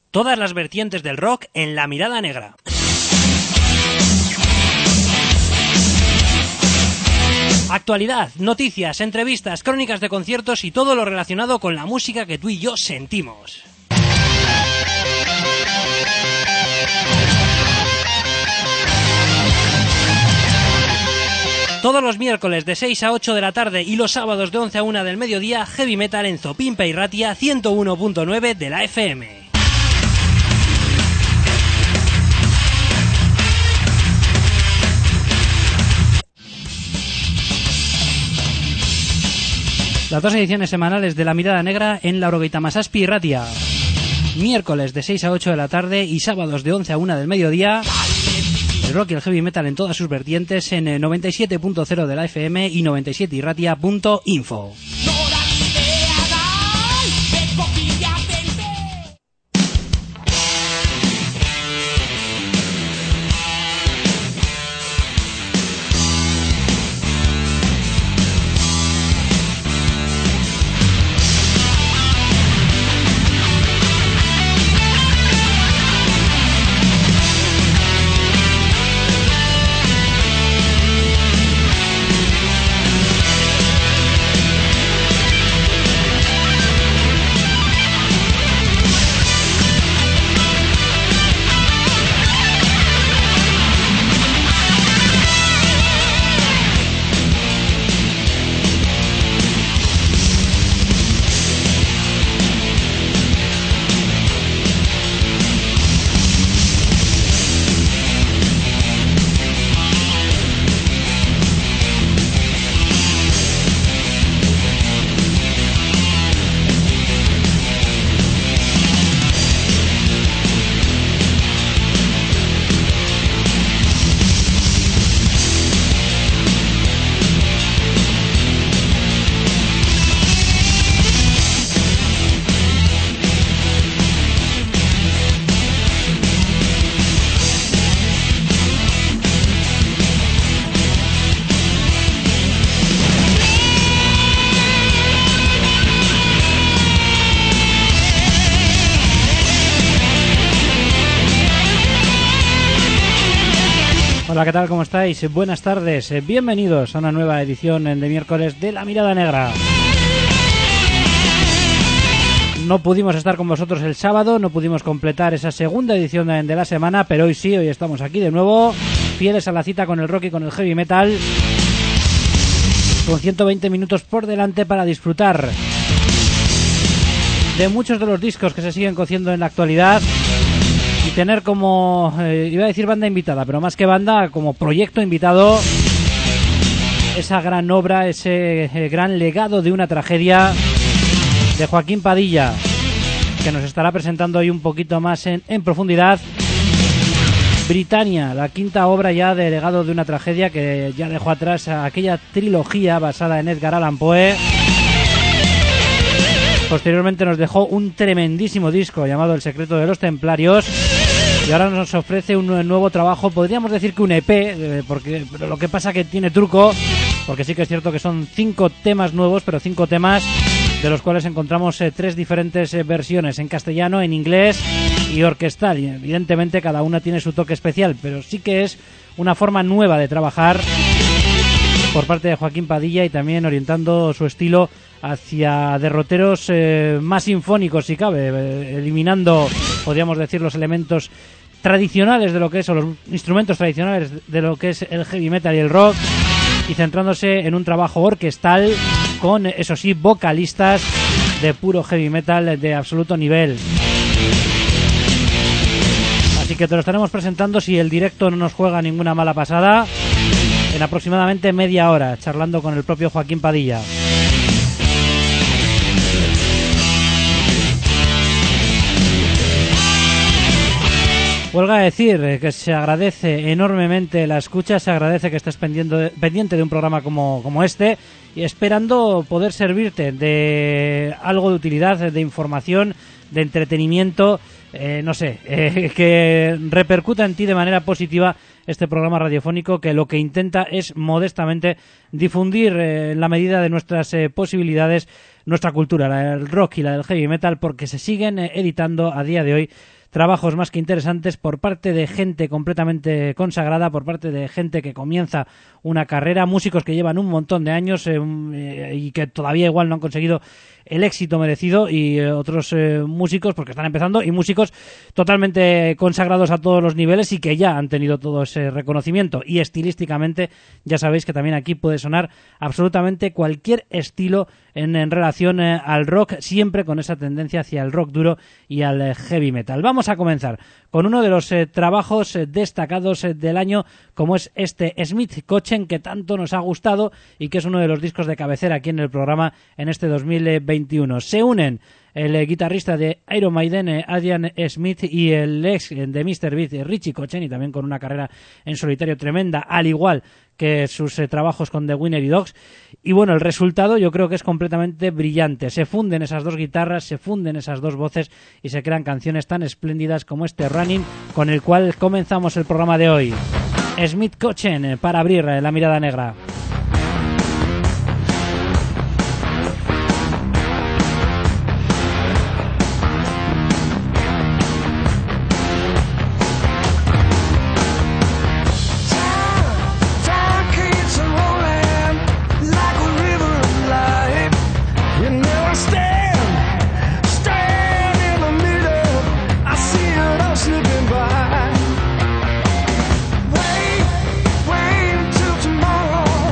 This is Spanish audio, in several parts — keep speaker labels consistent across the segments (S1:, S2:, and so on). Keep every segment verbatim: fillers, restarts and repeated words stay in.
S1: Todas las vertientes del rock en La Mirada Negra. Actualidad, noticias, entrevistas, crónicas de conciertos y todo lo relacionado con la música que tú y yo sentimos. Todos los miércoles de seis a ocho de la tarde y los sábados de once a una del mediodía, Heavy Metal en Zopimpa y Ratia ciento uno punto nueve de la F M. Las dos ediciones semanales de La Mirada Negra en la Orogeita Masaspi y Ratia. Miércoles de seis a ocho de la tarde y sábados de once a una del mediodía. El rock y el heavy metal en todas sus vertientes en noventa y siete punto cero de la F M y noventa y siete y ratia punto info. Hola, ¿qué tal? ¿Cómo estáis? Buenas tardes, bienvenidos a una nueva edición de miércoles de La Mirada Negra. No pudimos estar con vosotros el sábado, no pudimos completar esa segunda edición de la semana, pero hoy sí, hoy estamos aquí de nuevo, fieles a la cita con el rock y con el heavy metal, con ciento veinte minutos por delante para disfrutar de muchos de los discos que se siguen cociendo en la actualidad. Y tener como, eh, iba a decir banda invitada, pero más que banda, como proyecto invitado, esa gran obra, ese eh, gran legado de una tragedia de Joaquín Padilla, que nos estará presentando hoy un poquito más en, en profundidad. Britannia, la quinta obra ya de legado de una tragedia que ya dejó atrás a aquella trilogía basada en Edgar Allan Poe. Posteriormente nos dejó un tremendísimo disco llamado El secreto de los templarios. Y ahora nos ofrece un nuevo trabajo, podríamos decir que un E P, eh, porque pero lo que pasa que tiene truco, porque sí que es cierto que son cinco temas nuevos, pero cinco temas de los cuales encontramos eh, tres diferentes eh, versiones, en castellano, en inglés y orquestal. Y evidentemente cada una tiene su toque especial, pero sí que es una forma nueva de trabajar por parte de Joaquín Padilla y también orientando su estilo hacia derroteros eh, más sinfónicos si cabe, eh, eliminando, podríamos decir, los elementos tradicionales de lo que es, o los instrumentos tradicionales de lo que es el heavy metal y el rock, y centrándose en un trabajo orquestal con, eso sí, vocalistas de puro heavy metal de absoluto nivel. Así que te lo estaremos presentando, si el directo no nos juega ninguna mala pasada, en aproximadamente media hora, charlando con el propio Joaquín Padilla. Huelga a decir que se agradece enormemente la escucha, se agradece que estés pendiente, pendiente de un programa como, como este, y esperando poder servirte de algo de utilidad, de información, de entretenimiento, eh, no sé, eh, que repercuta en ti de manera positiva este programa radiofónico, que lo que intenta es modestamente difundir eh, en la medida de nuestras eh, posibilidades nuestra cultura, la del rock y la del heavy metal, porque se siguen eh, editando a día de hoy trabajos más que interesantes por parte de gente completamente consagrada, por parte de gente que comienza una carrera, músicos que llevan un montón de años eh, eh, y que todavía igual no han conseguido el éxito merecido, y eh, otros eh, músicos porque están empezando, y músicos totalmente consagrados a todos los niveles y que ya han tenido todo ese reconocimiento. Y estilísticamente ya sabéis que también aquí puede sonar absolutamente cualquier estilo en, en relación eh, al rock, siempre con esa tendencia hacia el rock duro y al eh, heavy metal. Vamos a comenzar con uno de los eh, trabajos eh, destacados eh, del año, como es este Smith Kochen, que tanto nos ha gustado y que es uno de los discos de cabecera aquí en el programa en este dos mil veintiuno. Se unen el eh, guitarrista de Iron Maiden, eh, Adrian Smith, y el ex de míster Beat, eh, Richie Kochen, y también con una carrera en solitario tremenda, al igual que sus eh, trabajos con The Winner y Dogs. Y bueno, el resultado yo creo que es completamente brillante. Se funden esas dos guitarras, se funden esas dos voces y se crean canciones tan espléndidas como este Running, con el cual comenzamos el programa de hoy. Smith Kochen, eh, para abrir eh, la mirada negra.
S2: Wait, wait till tomorrow.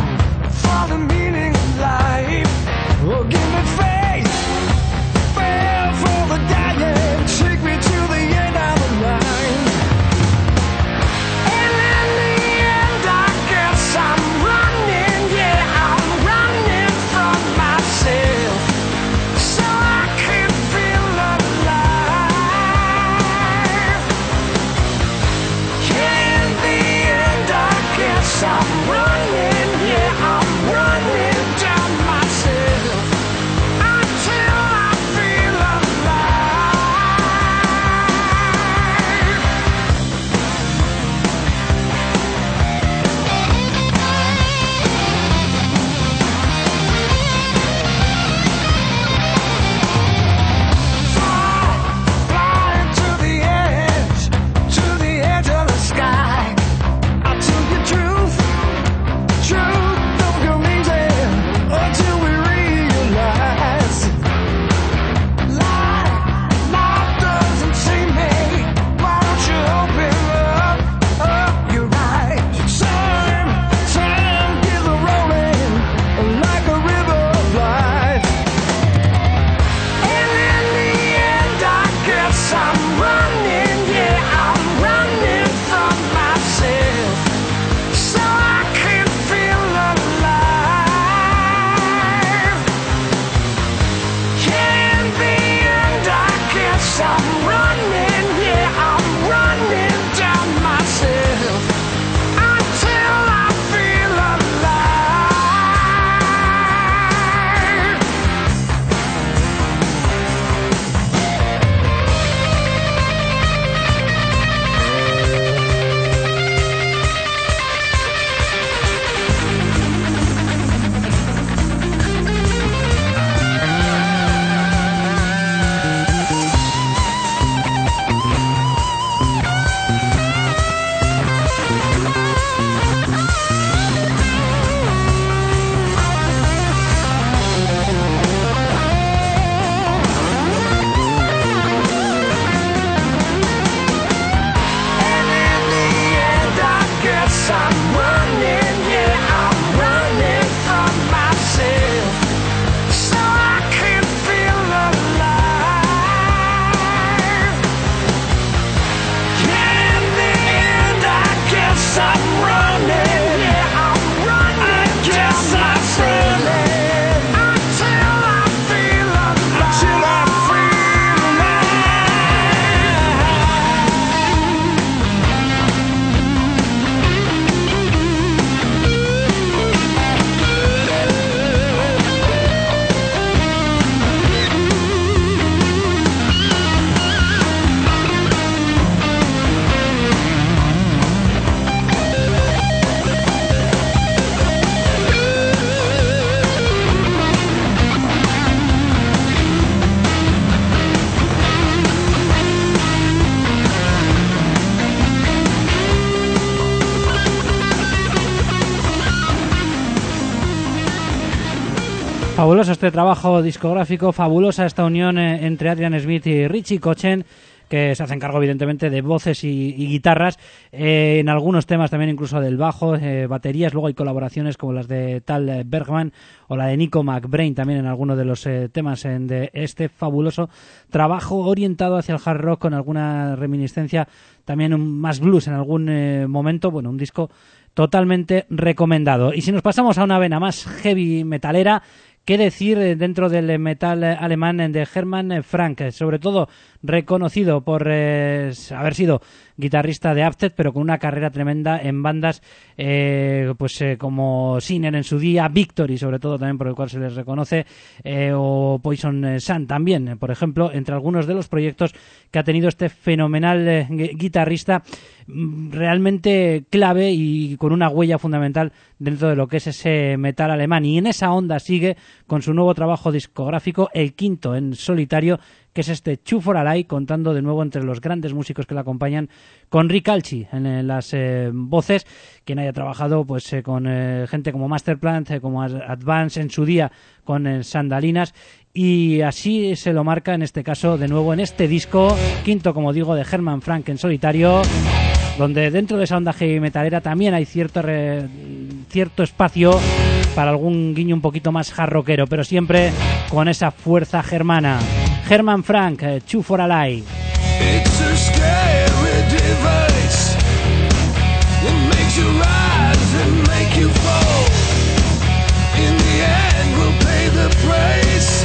S1: Fabuloso este trabajo discográfico, fabulosa esta unión eh, entre Adrian Smith y Richie Kotzen, que se hacen cargo evidentemente de voces y, y guitarras, eh, en algunos temas también incluso del bajo, eh, baterías. Luego hay colaboraciones como las de Tal Bergman o la de Nico McBrain también en algunos de los eh, temas en, de este fabuloso trabajo orientado hacia el hard rock, con alguna reminiscencia también un, más blues en algún eh, momento. Bueno, un disco totalmente recomendado. Y si nos pasamos a una vena más heavy metalera, ¿qué decir dentro del metal alemán de Hermann Frank? Sobre todo reconocido por eh, haber sido guitarrista de Abthet, pero con una carrera tremenda en bandas eh, pues eh, como Sinner en su día, Victory sobre todo también, por el cual se les reconoce, eh, o Poison Sun también, eh, por ejemplo, entre algunos de los proyectos que ha tenido este fenomenal eh, guitarrista, realmente clave y con una huella fundamental dentro de lo que es ese metal alemán. Y en esa onda sigue con su nuevo trabajo discográfico, el quinto en solitario, que es este Two for a Lie, contando de nuevo entre los grandes músicos que le acompañan con Rick Alchi en eh, las eh, voces, quien haya trabajado pues eh, con eh, gente como Masterplant, eh, como Advance en su día, con eh, Sandalinas, y así se lo marca en este caso de nuevo en este disco quinto, como digo, de Hermann Frank en solitario, donde dentro de esa onda heavy metalera también hay cierto re, cierto espacio para algún guiño un poquito más hard rockero, pero siempre con esa fuerza germana. Hermann Frank, uh, Two for a Lie.
S2: It's a scary device. It makes you rise and make you fall. In the end, we'll pay the price.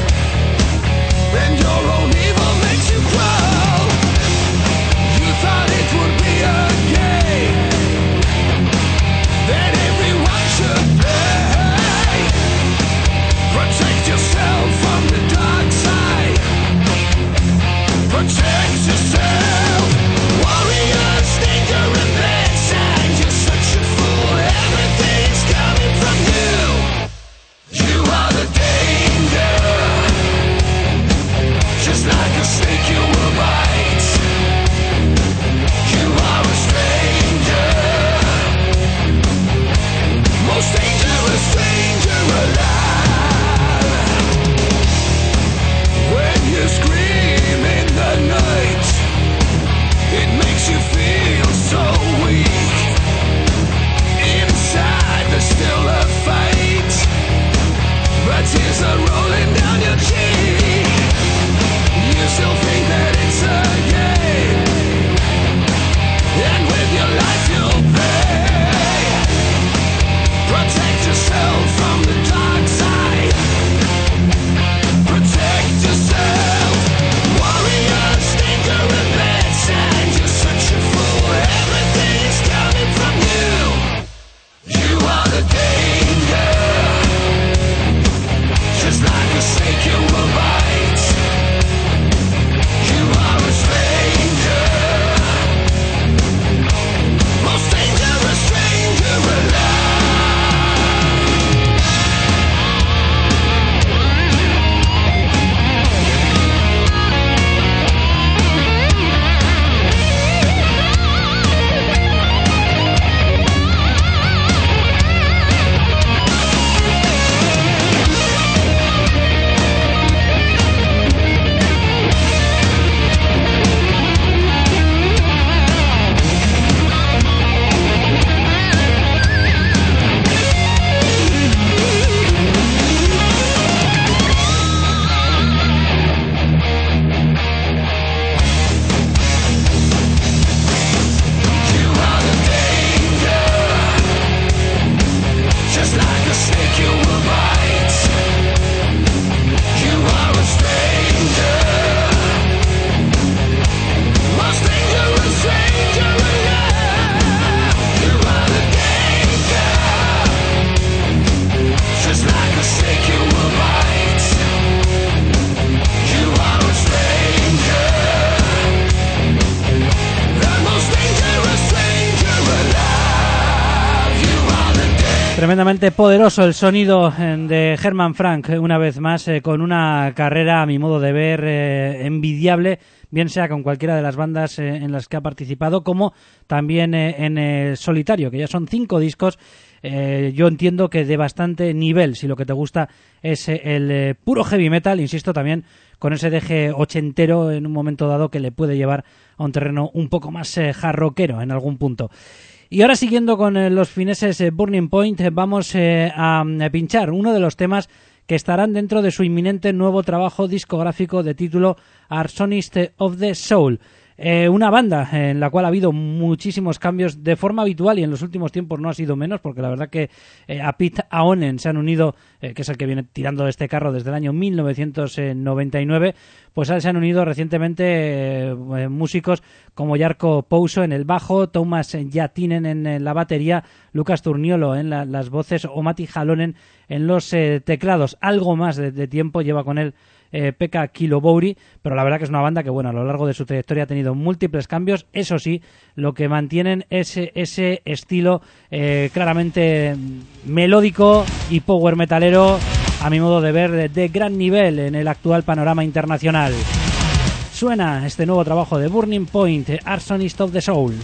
S2: And your own evil makes you crawl. You thought it would be a game that everyone should play. Protect yourself from the dark side. Protect yourself. Warriors, danger and bad side. You're such a fool. Everything's coming from you. You are the danger. Just like a snake you will bite. You are a stranger. Most dangerous stranger alive. When you scream in the night, it makes you feel so weak. Inside there's still a fight, but tears are rolling down your cheek. You still think that it's a game, and with your life you'll pay. Protect yourself from the dark side. Protect yourself. Warriors, danger and bad side. You're such a fool. Everything's coming from you. You are the danger. Just like a snake you will bite. You are a stranger. Most dangerous stranger alive.
S1: Tremendamente poderoso el sonido de Hermann Frank, una vez más, eh, con una carrera, a mi modo de ver, eh, envidiable, bien sea con cualquiera de las bandas eh, en las que ha participado, como también eh, en eh, solitario, que ya son cinco discos. Eh, yo entiendo que de bastante nivel, si lo que te gusta es eh, el eh, puro heavy metal, insisto, también con ese deje ochentero en un momento dado que le puede llevar a un terreno un poco más eh, hard rockero en algún punto. Y ahora, siguiendo con eh, los fineses eh, Burning Point, eh, vamos eh, a, a pinchar uno de los temas que estarán dentro de su inminente nuevo trabajo discográfico de título Arsonist of the Soul. Eh, una banda en la cual ha habido muchísimos cambios de forma habitual y en los últimos tiempos no ha sido menos, porque la verdad que eh, a Pete Aonen se han unido, eh, que es el que viene tirando de este carro desde el año mil novecientos noventa y nueve, pues a él se han unido recientemente eh, músicos como Jarkko Pouso en el bajo, Thomas Jatinen en, en la batería, Lucas Turniolo en la, las voces o Matti Halonen en los eh, teclados. Algo más de, de tiempo lleva con él Eh, Pekka Kilobouri, pero la verdad que es una banda que, bueno, a lo largo de su trayectoria ha tenido múltiples cambios. Eso sí, lo que mantienen es ese estilo eh, claramente melódico y power metalero, a mi modo de ver, de, de gran nivel en el actual panorama internacional. Suena este nuevo trabajo de Burning Point, Arsonist of the Soul.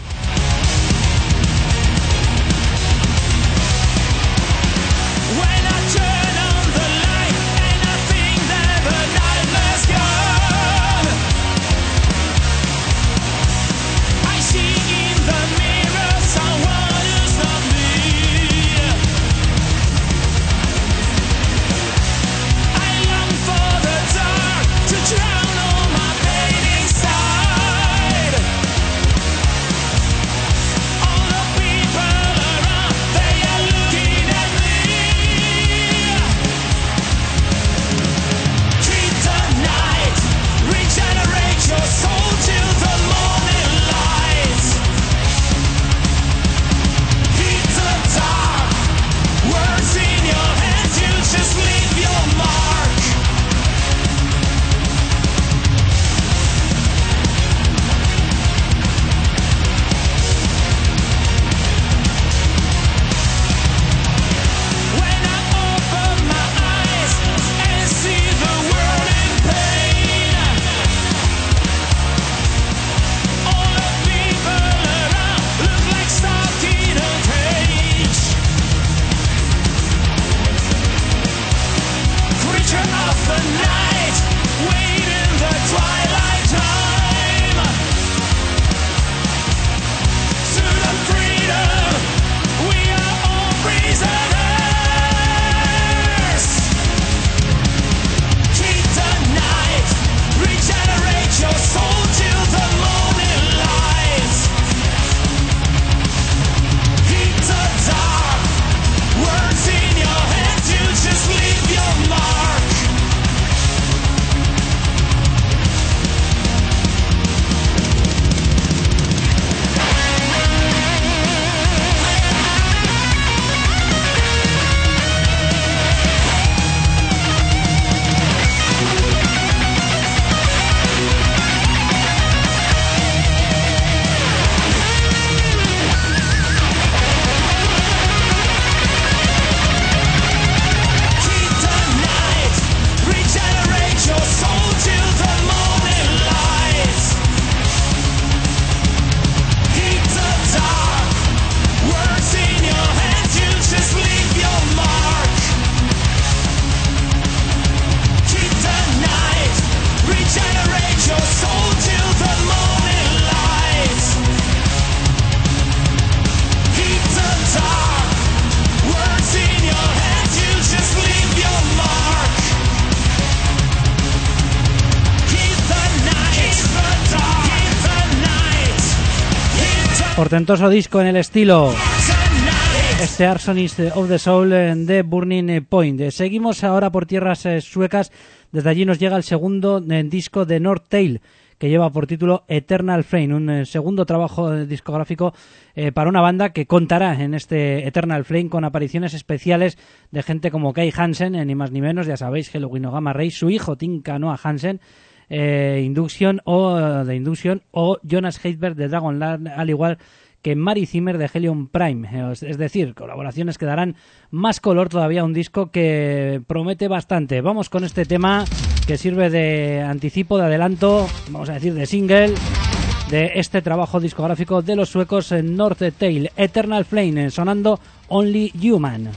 S1: Portentoso disco en el estilo, este Arsonist of the Soul de Burning Point. Seguimos ahora por tierras suecas. Desde allí nos llega el segundo disco de Northtail, que lleva por título Eternal Flame, un segundo trabajo discográfico eh, para una banda que contará en este Eternal Flame con apariciones especiales de gente como Kai Hansen, eh, ni más ni menos, ya sabéis, Hello Winogama Rey, su hijo Tinka Noah Hansen, eh, Induction o de Induction o Jonas Heidberg de Dragonlance, al igual que Mari Zimmer de Helium Prime, es decir, colaboraciones que darán más color todavía a un disco que promete bastante. Vamos con este tema que sirve de anticipo, de adelanto, vamos a decir de single, de este trabajo discográfico de los suecos North Tail, Eternal Flame, sonando Only Human.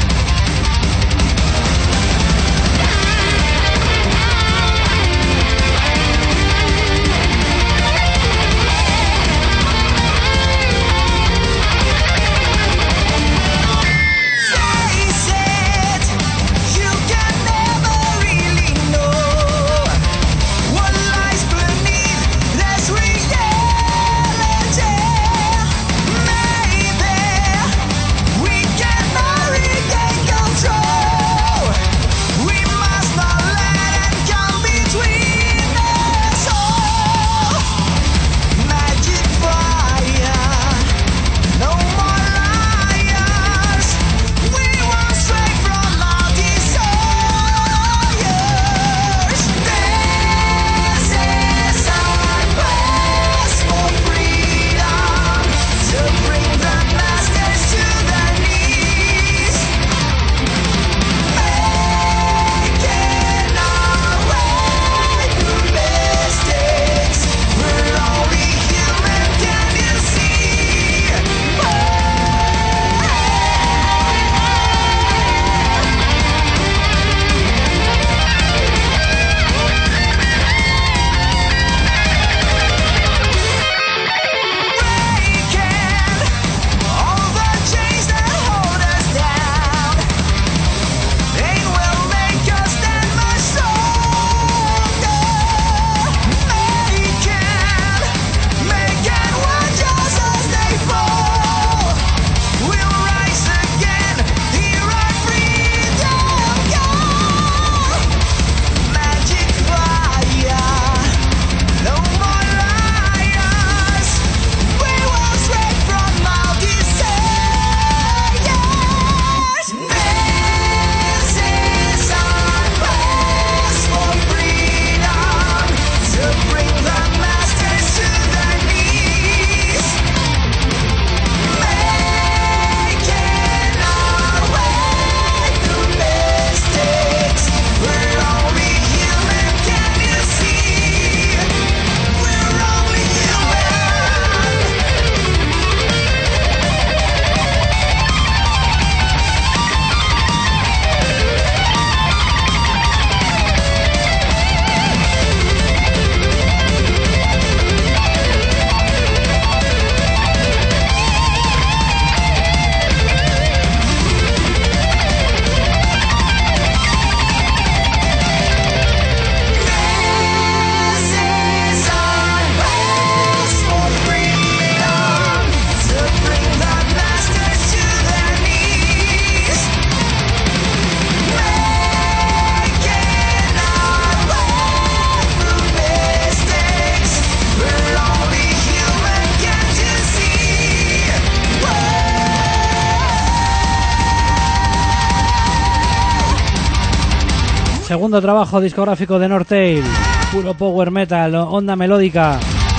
S1: Segundo trabajo discográfico de North Tail, puro power metal, onda melódica.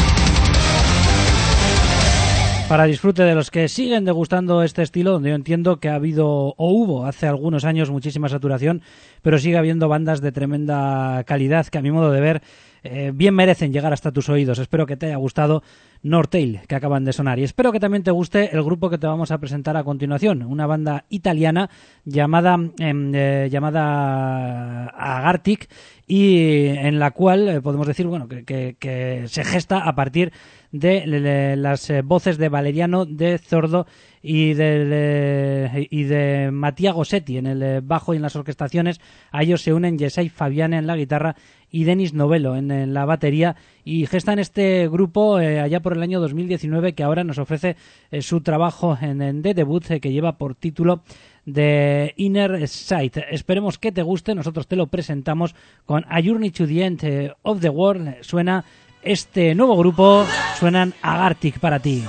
S1: Para disfrute de los que siguen degustando este estilo, donde yo entiendo que ha habido o hubo hace algunos años muchísima saturación, pero sigue habiendo bandas de tremenda calidad que a mi modo de ver eh, bien merecen llegar hasta tus oídos. Espero que te haya gustado North Tail, que acaban de sonar, y espero que también te guste el grupo que te vamos a presentar a continuación, una banda italiana llamada eh, llamada Agartic, y en la cual eh, podemos decir bueno que, que, que se gesta a partir de, de, de las eh, voces de Valeriano de Zordo y de, de, y de Mattia Gossetti en el bajo y en las orquestaciones. A ellos se unen Jessai Fabiane en la guitarra y Denis Novello en, en la batería, y gestan este grupo eh, allá por el año dos mil diecinueve, que ahora nos ofrece eh, su trabajo en, en de debut, eh, que lleva por título The Inner Sight. Esperemos que te guste, nosotros te lo presentamos con A Journey to the End of the World. Suena este nuevo grupo, suenan Agartic para ti.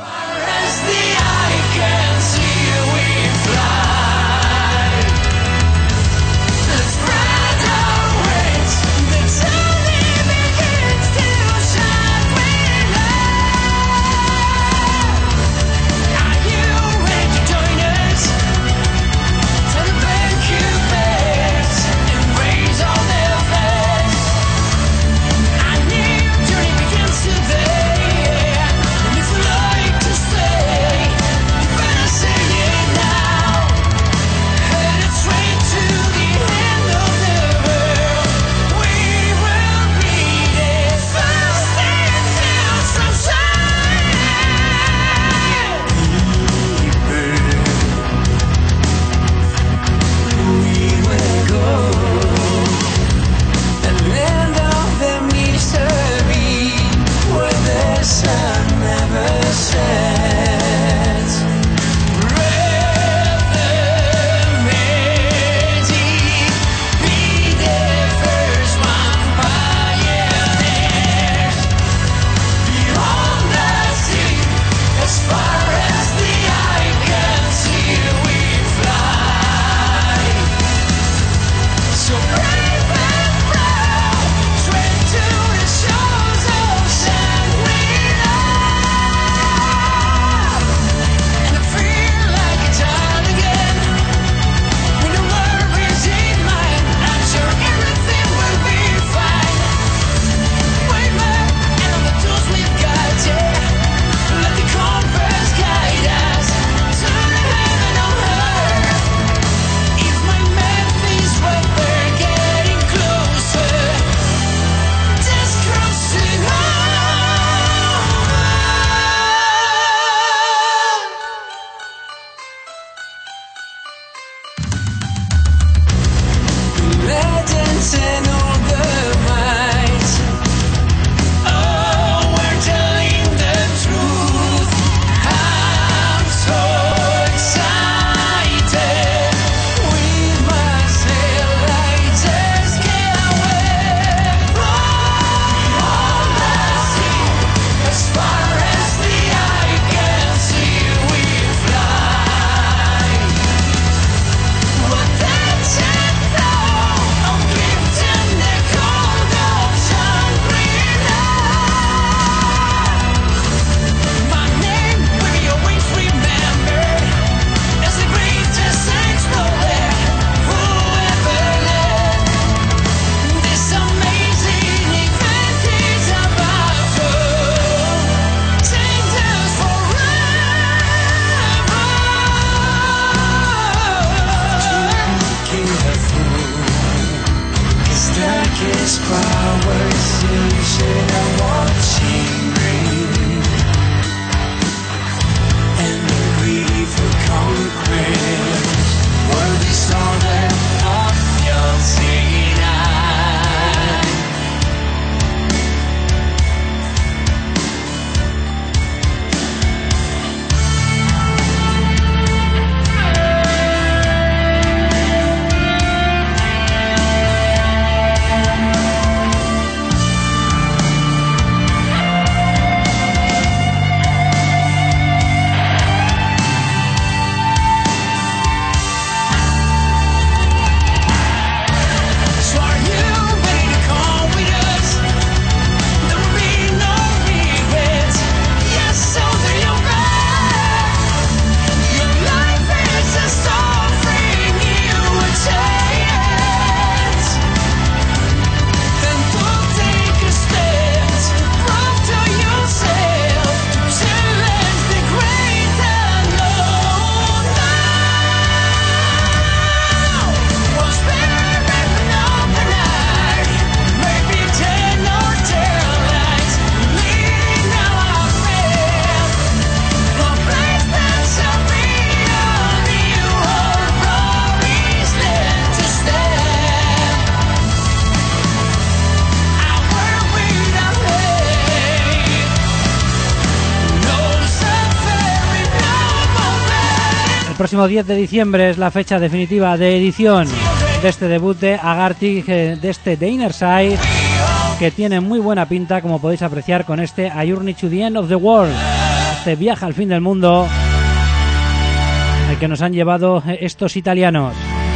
S1: próximo diez de diciembre es la fecha definitiva de edición de este debut de Agarty, de este The Inner Side, que tiene muy buena pinta, como podéis apreciar con este A Journey to the End of the World, este viaje al fin del mundo el que nos han llevado estos italianos.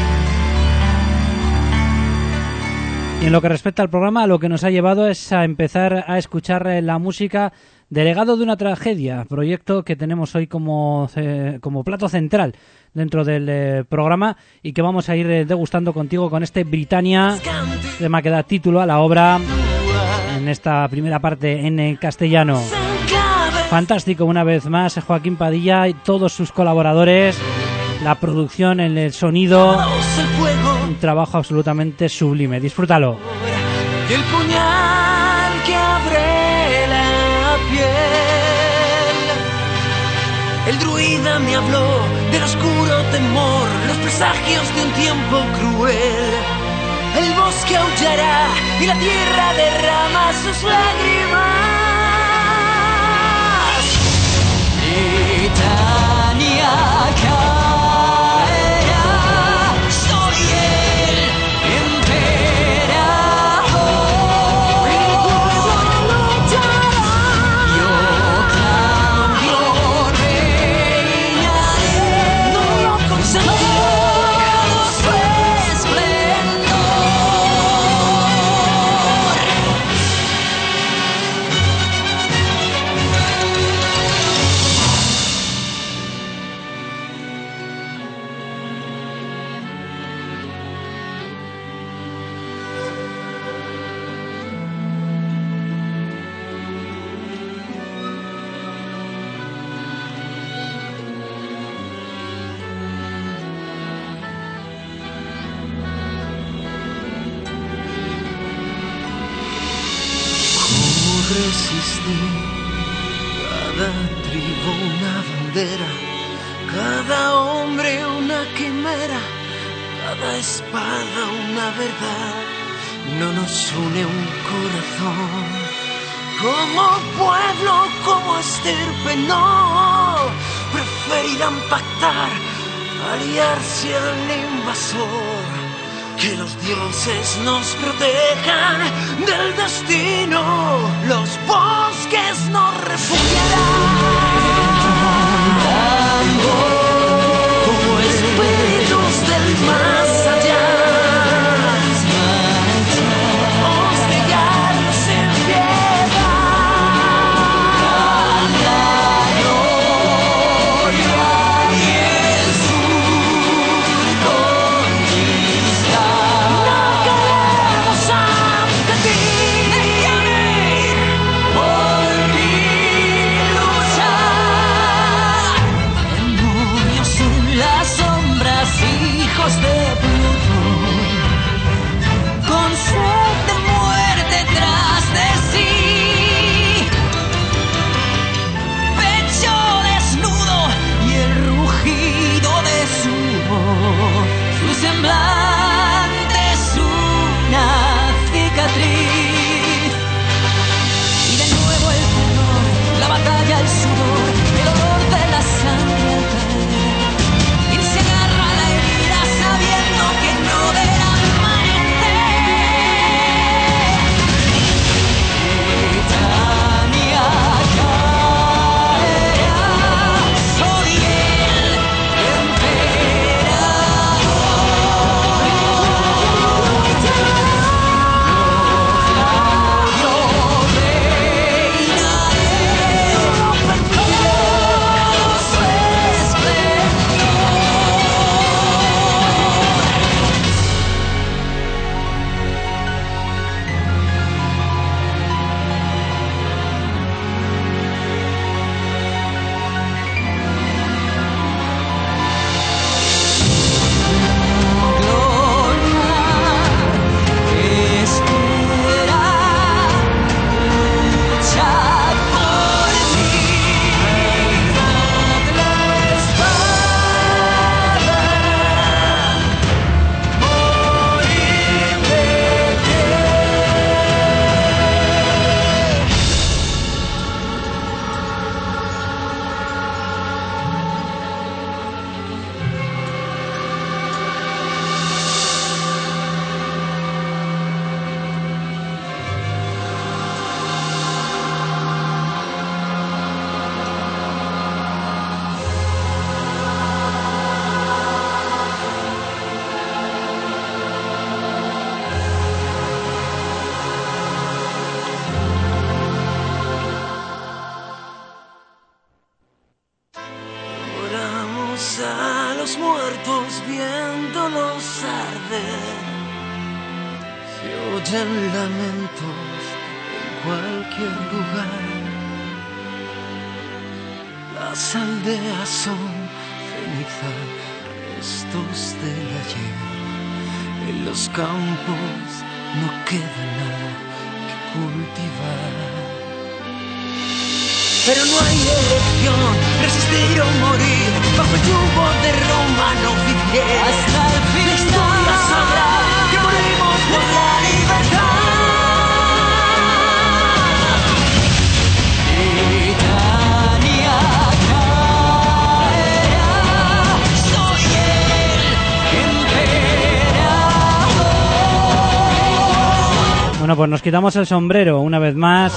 S1: Y en lo que respecta al programa, lo que nos ha llevado es a empezar a escuchar la música de Legado de una tragedia, proyecto que tenemos hoy como, eh, como plato central dentro del eh, programa y que vamos a ir eh, degustando contigo con este Britannia, tema que da título a la obra en esta primera parte en eh, castellano. Fantástico una vez más Joaquín Padilla y todos sus colaboradores, la producción, el, el sonido, un trabajo absolutamente sublime. Disfrútalo.
S3: Y el puñal que abre la piel. El druida me habló del oscuro temor, los presagios de un tiempo cruel. El bosque aullará y la tierra derrama sus lágrimas. Britannia caerá, soy el emperador. El pueblo luchará, yo cambio, reinaré, no lo consagrado su esplendor. Resistir, cada tribu una bandera, cada hombre una quimera, cada espada una verdad. No nos une un corazón, como pueblo, como estirpe, no. Preferirán pactar, aliarse al invasor. Que los dioses nos protejan del destino, los bosques nos refugiarán como espíritus del más allá. Os de guiarnos sin piedad, la gloria y el sur conquista. No queremos ante ti, por mí luchar. Vemos a los muertos viéndolos arder. Se oyen lamentos en cualquier lugar. Las aldeas son ceniza, restos del ayer. En los campos no queda nada que cultivar. Pero no hay elección, resistir o morir. Bajo el yugo de Roma no viviré. Hasta el fin la historia sabrá que morimos por la libertad. Britannia caerá. Soy el emperador.
S1: Bueno, pues nos quitamos el sombrero una vez más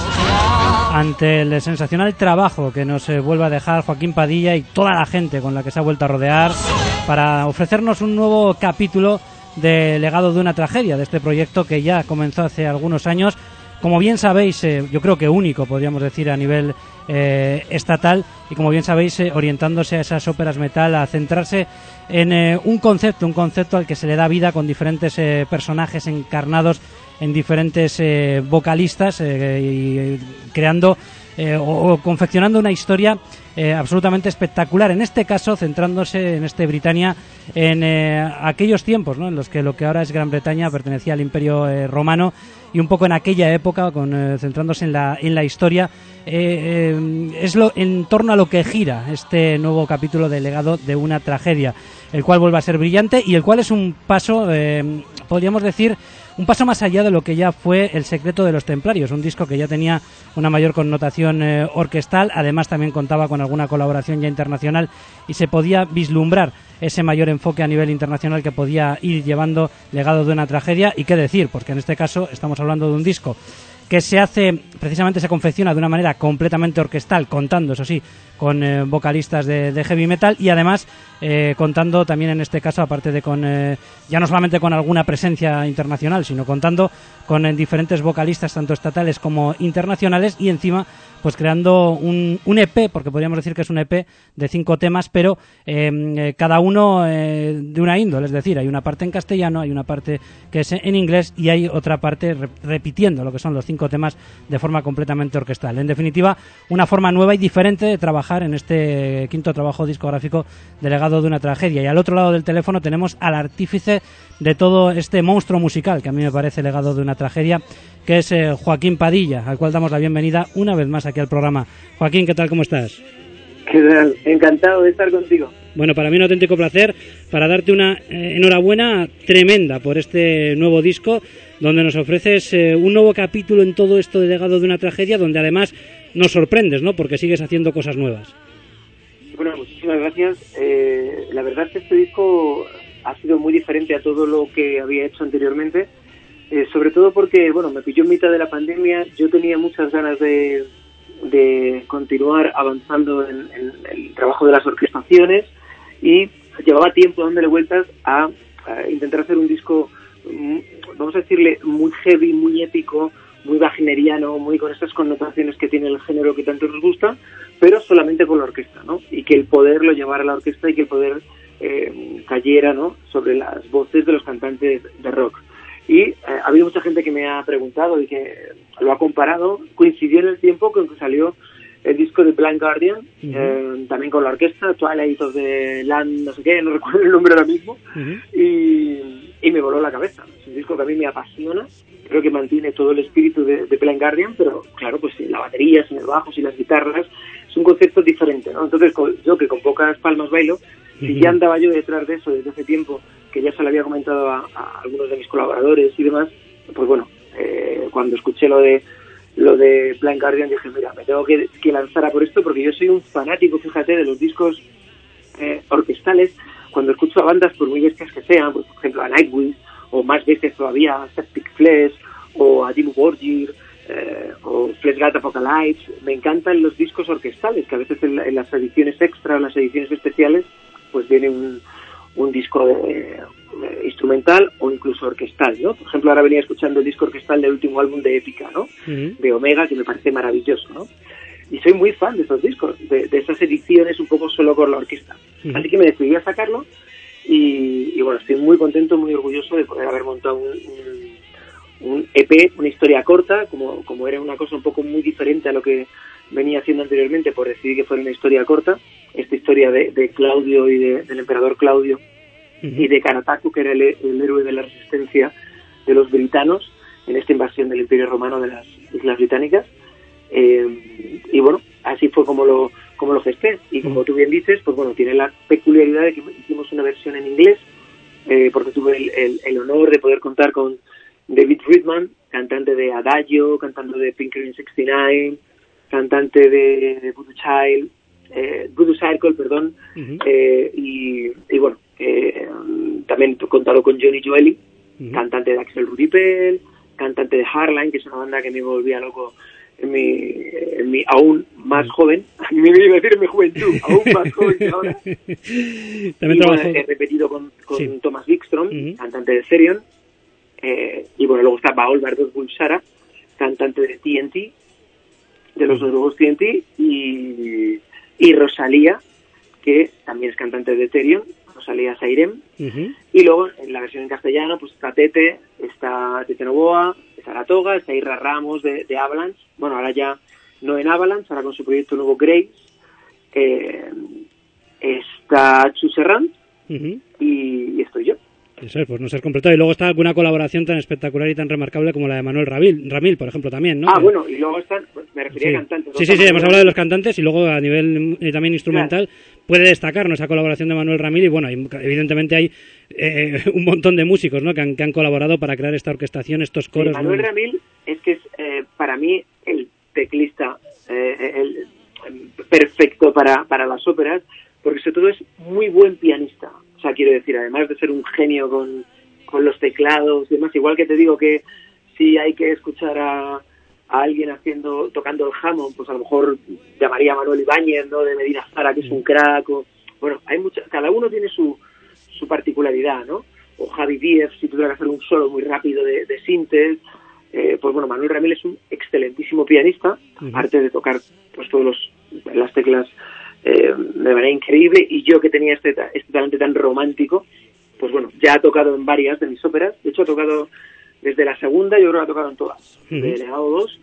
S1: ante el sensacional trabajo que nos eh, vuelve a dejar Joaquín Padilla y toda la gente con la que se ha vuelto a rodear para ofrecernos un nuevo capítulo de Legado de una tragedia, de este proyecto que ya comenzó hace algunos años, como bien sabéis, eh, yo creo que único, podríamos decir, a nivel eh, estatal, y como bien sabéis, eh, orientándose a esas óperas metal, a centrarse en eh, un concepto, un concepto al que se le da vida con diferentes eh, personajes encarnados en diferentes eh, vocalistas eh, y creando eh, o, o confeccionando una historia eh, absolutamente espectacular. En este caso, centrándose en este Britannia en eh, aquellos tiempos, ¿no?, en los que lo que ahora es Gran Bretaña pertenecía al Imperio eh, Romano, y un poco en aquella época, con eh, centrándose en la en la historia, eh, eh, es lo en torno a lo que gira este nuevo capítulo de Legado de una tragedia, el cual vuelve a ser brillante y el cual es un paso, eh, podríamos decir, un paso más allá de lo que ya fue El secreto de los templarios, un disco que ya tenía una mayor connotación eh, orquestal, además también contaba con alguna colaboración ya internacional y se podía vislumbrar ese mayor enfoque a nivel internacional que podía ir llevando Legado de una tragedia. Y qué decir, porque en este caso estamos hablando de un disco que se hace, precisamente se confecciona de una manera completamente orquestal, contando, eso sí, con eh, vocalistas de, de heavy metal, y además eh, contando también en este caso, aparte de con, eh, ya no solamente con alguna presencia internacional, sino contando con eh, diferentes vocalistas, tanto estatales como internacionales, y encima pues creando un, un E P, porque podríamos decir que es un E P de cinco temas, pero eh, eh, cada uno eh, de una índole, es decir, hay una parte en castellano, hay una parte que es en inglés y hay otra parte re- repitiendo lo que son los cinco temas de forma completamente orquestal. En definitiva, una forma nueva y diferente de trabajar en este quinto trabajo discográfico de Legado de una tragedia. Y al otro lado del teléfono tenemos al artífice de todo este monstruo musical, que a mí me parece Legado de una tragedia, que es eh, Joaquín Padilla, al cual damos la bienvenida una vez más aquí al programa. Joaquín, ¿qué tal? ¿Cómo estás?
S4: ¿Qué tal? Encantado de estar contigo.
S1: Bueno, para mí un auténtico placer, para darte una eh, enhorabuena tremenda por este nuevo disco, donde nos ofreces eh, un nuevo capítulo en todo esto de Legado de una tragedia, donde además nos sorprendes, ¿no?, porque sigues haciendo cosas nuevas.
S4: Bueno, muchísimas gracias. Eh, la verdad es que este disco ha sido muy diferente a todo lo que había hecho anteriormente, eh, sobre todo porque, bueno, me pilló en mitad de la pandemia. Yo tenía muchas ganas de, de continuar avanzando en, en el trabajo de las orquestaciones y llevaba tiempo dándole vueltas a, a intentar hacer un disco, vamos a decirle, muy heavy, muy épico, muy wagneriano, muy con estas connotaciones que tiene el género que tanto nos gusta, pero solamente con la orquesta, ¿no? Y que el poder lo llevara a la orquesta y que el poder eh, cayera, ¿no?, sobre las voces de los cantantes de rock. Y eh, ha habido mucha gente que me ha preguntado y que lo ha comparado. Coincidió en el tiempo con que salió el disco de Blind Guardian, uh-huh. eh, también con la orquesta, Twilight of the Land, no sé qué, no recuerdo el nombre ahora mismo, uh-huh. y, y me voló la cabeza. Es un disco que a mí me apasiona, creo que mantiene todo el espíritu de, de Blind Guardian, pero claro, pues sin la batería, sin el bajo, sin las guitarras, es un concepto diferente, ¿no? Entonces, yo que con pocas palmas bailo, uh-huh. si ya andaba yo detrás de eso desde hace tiempo, que ya se lo había comentado a, a algunos de mis colaboradores y demás, pues bueno, eh, cuando escuché lo de lo de Blind Guardian dije, mira, me tengo que, que lanzar a por esto, porque yo soy un fanático, fíjate, de los discos eh, orquestales. Cuando escucho a bandas, por muy bestias que sean, pues, por ejemplo a Nightwish, o más veces todavía a Septic Flesh, o a Dimmu Borgir, eh, o Fleshgate Apocalypse, me encantan los discos orquestales, que a veces en, la, en las ediciones extra o en las ediciones especiales pues viene un, un disco de, de instrumental o incluso orquestal, ¿no? Por ejemplo, ahora venía escuchando el disco orquestal del último álbum de Épica, ¿no? Uh-huh. De Omega, que me parece maravilloso, ¿no? Y soy muy fan de esos discos, de, de esas ediciones un poco solo con la orquesta. Uh-huh. Así que me siento muy orgulloso de poder haber montado un, un, un E P, una historia corta, como, como era una cosa un poco muy diferente a lo que venía haciendo anteriormente, por decidir que fuera una historia corta, esta historia de, de Claudio y de, del emperador Claudio, uh-huh. y de Karataku, que era el, el héroe de la resistencia de los britanos en esta invasión del Imperio Romano de las Islas Británicas. Eh, y bueno, así fue como lo como lo gesté. Y como tú bien dices, pues bueno, tiene la peculiaridad de que hicimos una versión en inglés, eh, porque tuve el, el, el honor de poder contar con David Friedman, cantante de Adagio, cantante de Pinkerton sesenta y nueve, cantante de, de Voodoo Child, eh, Voodoo Circle, perdón, uh-huh. eh, y, y bueno, eh, también he contado con Johnny Joeli, uh-huh. cantante de Axel Rudi Pell, cantante de Hardline, que es una banda que me volvía loco en mi, en mi aún más joven, a mí me iba a decir en mi juventud, aún más joven que ahora.
S1: También
S4: y
S1: trabajo...
S4: bueno, he repetido con, con sí. Thomas Wikström, uh-huh. cantante de Therion, eh, y bueno, luego está Baol Bardos Bulsara, cantante de T N T, de los nuevos T N T, y, y Rosalía, que también es cantante de Therion, Rosalía Sairem, uh-huh. y luego en la versión en castellano pues está Tete, está Tete Novoa, está La Toga, está Irra Ramos de, de Avalanche, bueno, ahora ya no en Avalanche, ahora con su proyecto nuevo Grace, eh, está Chu Serrant, uh-huh. y, y estoy yo.
S1: Eso es, pues no ser completado. Y luego está alguna colaboración tan espectacular y tan remarcable como la de Manuel Ramil, Ramil por ejemplo, también, ¿no?
S4: Ah,
S1: que...
S4: bueno, y luego están, me refería
S1: sí.
S4: a cantantes.
S1: Sí, sí, sí, hemos hablado de los cantantes y luego a nivel eh, también instrumental claro. puede destacarnos esa colaboración de Manuel Ramil y bueno, evidentemente hay eh, un montón de músicos, ¿no? que han, que han colaborado para crear esta orquestación, estos coros.
S4: Sí, Manuel
S1: ¿no?
S4: Ramil es que es eh, para mí el teclista eh, el, el perfecto para, para las óperas, porque sobre todo es muy buen pianista. O sea, quiero decir, además de ser un genio con con los teclados y demás, igual que te digo que si hay que escuchar a, a alguien haciendo tocando el Hammond, pues a lo mejor llamaría a Manuel Ibáñez, ¿no? De Medina Zara, que es un crack, o, bueno, hay mucha, cada uno tiene su su particularidad, ¿no? O Javi Díez, si tuviera que hacer un solo muy rápido de, de sintes, eh, pues bueno, Manuel Ramil es un excelentísimo pianista, uh-huh. aparte de tocar pues todos los las teclas eh, de manera increíble, y yo que tenía este, este talante tan romántico, pues bueno, ya ha tocado en varias de mis óperas. De hecho, ha tocado desde la segunda, yo creo que ha tocado en todas. Uh-huh. De Legado dos,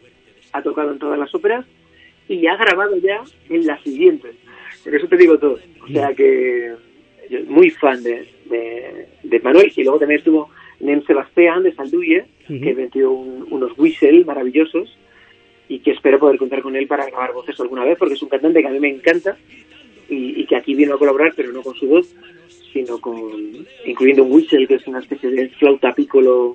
S4: ha tocado en todas las óperas y ha grabado ya en las siguientes. Por eso te digo todo. O sea que yo muy fan de, de, de Manuel. Y luego también estuvo Nen Sebastián de Salduye, uh-huh. que metió un, unos whistle maravillosos y que espero poder contar con él para grabar voces alguna vez, porque es un cantante que a mí me encanta y, y que aquí vino a colaborar, pero no con su voz, sino con incluyendo un whistle, que es una especie de flauta piccolo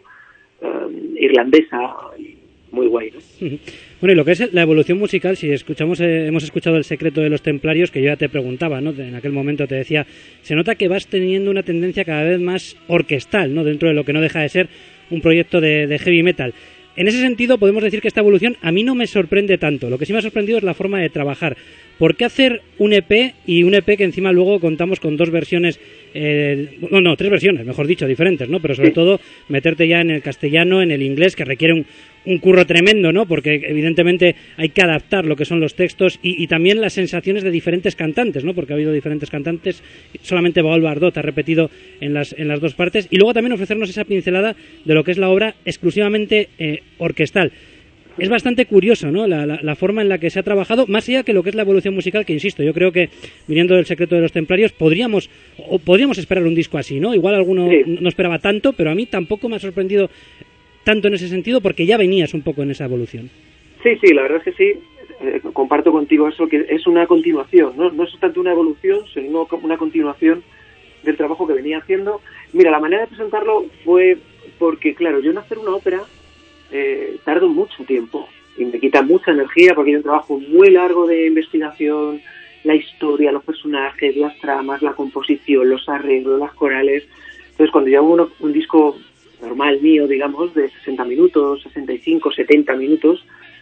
S4: um, irlandesa, muy guay, ¿no?
S1: Bueno, y lo que es la evolución musical, si escuchamos eh, hemos escuchado El secreto de los templarios, que yo ya te preguntaba, ¿no? En aquel momento te decía, se nota que vas teniendo una tendencia cada vez más orquestal, ¿no? Dentro de lo que no deja de ser un proyecto de, de heavy metal. En ese sentido, podemos decir que esta evolución a mí no me sorprende tanto. Lo que sí me ha sorprendido es la forma de trabajar. ¿Por qué hacer un E P y un E P que encima luego contamos con dos versiones, eh, no, no, tres versiones, mejor dicho, diferentes, ¿no? Pero sobre sí. todo meterte ya en el castellano, en el inglés, que requiere un, un curro tremendo, ¿no? Porque evidentemente hay que adaptar lo que son los textos y, y también las sensaciones de diferentes cantantes, ¿no? Porque ha habido diferentes cantantes, solamente Baol Bardot ha repetido en las, en las dos partes, y luego también ofrecernos esa pincelada de lo que es la obra exclusivamente eh, orquestal. Es bastante curioso, ¿no? La, la, la forma en la que se ha trabajado, más allá que lo que es la evolución musical, que insisto, yo creo que viniendo del secreto de los templarios podríamos o podríamos esperar un disco así, ¿no? Igual alguno sí. no esperaba tanto, pero a mí tampoco me ha sorprendido tanto en ese sentido, porque ya venías un poco en esa evolución.
S4: Sí, sí, la verdad es que sí, eh, comparto contigo eso, que es una continuación, ¿no? No es tanto una evolución, sino una continuación del trabajo que venía haciendo. Mira, la manera de presentarlo fue porque, claro, yo en hacer una ópera Eh, tardo mucho tiempo y me quita mucha energía, porque hay un trabajo muy largo de investigación, la historia, los personajes, las tramas, la composición, los arreglos, las corales. Entonces, cuando yo hago uno, un disco normal mío, digamos, de sesenta minutos, sesenta y cinco, setenta minutos,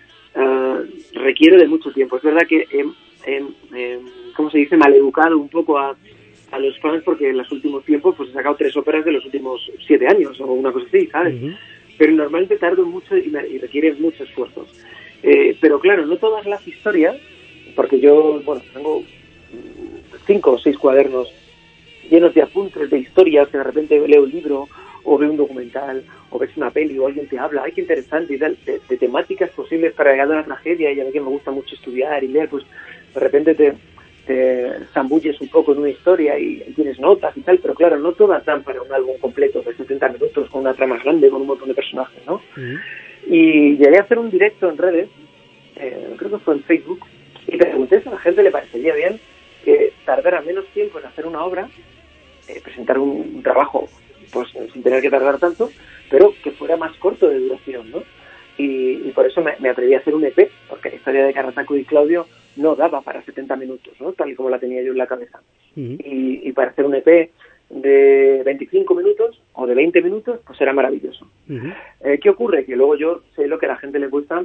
S4: uh, requiere de mucho tiempo. Es verdad que he, he, he, ¿cómo se dice?, maleducado un poco a, a los fans, porque en los últimos tiempos pues he sacado tres óperas de los últimos siete años o una cosa así, ¿sabes? Uh-huh. Pero normalmente tardo mucho y, me, y requiere mucho esfuerzo. Eh, pero claro, no todas las historias, porque yo, bueno, tengo cinco o seis cuadernos llenos de apuntes, de historias, que de repente leo un libro o veo un documental o ves una peli o alguien te habla, ay, qué interesante, y tal, de, de temáticas posibles para llegar a la tragedia, y a mí que me gusta mucho estudiar y leer, pues de repente te, te zambulles un poco en una historia y tienes notas y tal, pero claro, no todas dan para un álbum completo de setenta minutos con una trama grande, con un montón de personajes, ¿no? Uh-huh. Y llegué a hacer un directo en redes, eh, creo que fue en Facebook, y pregunté si a la gente le parecería bien que tardara menos tiempo en hacer una obra, eh, presentar un, un trabajo pues sin tener que tardar tanto, pero que fuera más corto de duración, ¿no? Y, y por eso me, me atreví a hacer un E P, porque la historia de Carrataco y Claudio no daba para setenta minutos, ¿no? Tal y como la tenía yo en la cabeza. Uh-huh. Y, y para hacer un E P de veinticinco minutos o de veinte minutos, pues era maravilloso. Uh-huh. Eh, ¿Qué ocurre? Que luego yo sé lo que a la gente le cuesta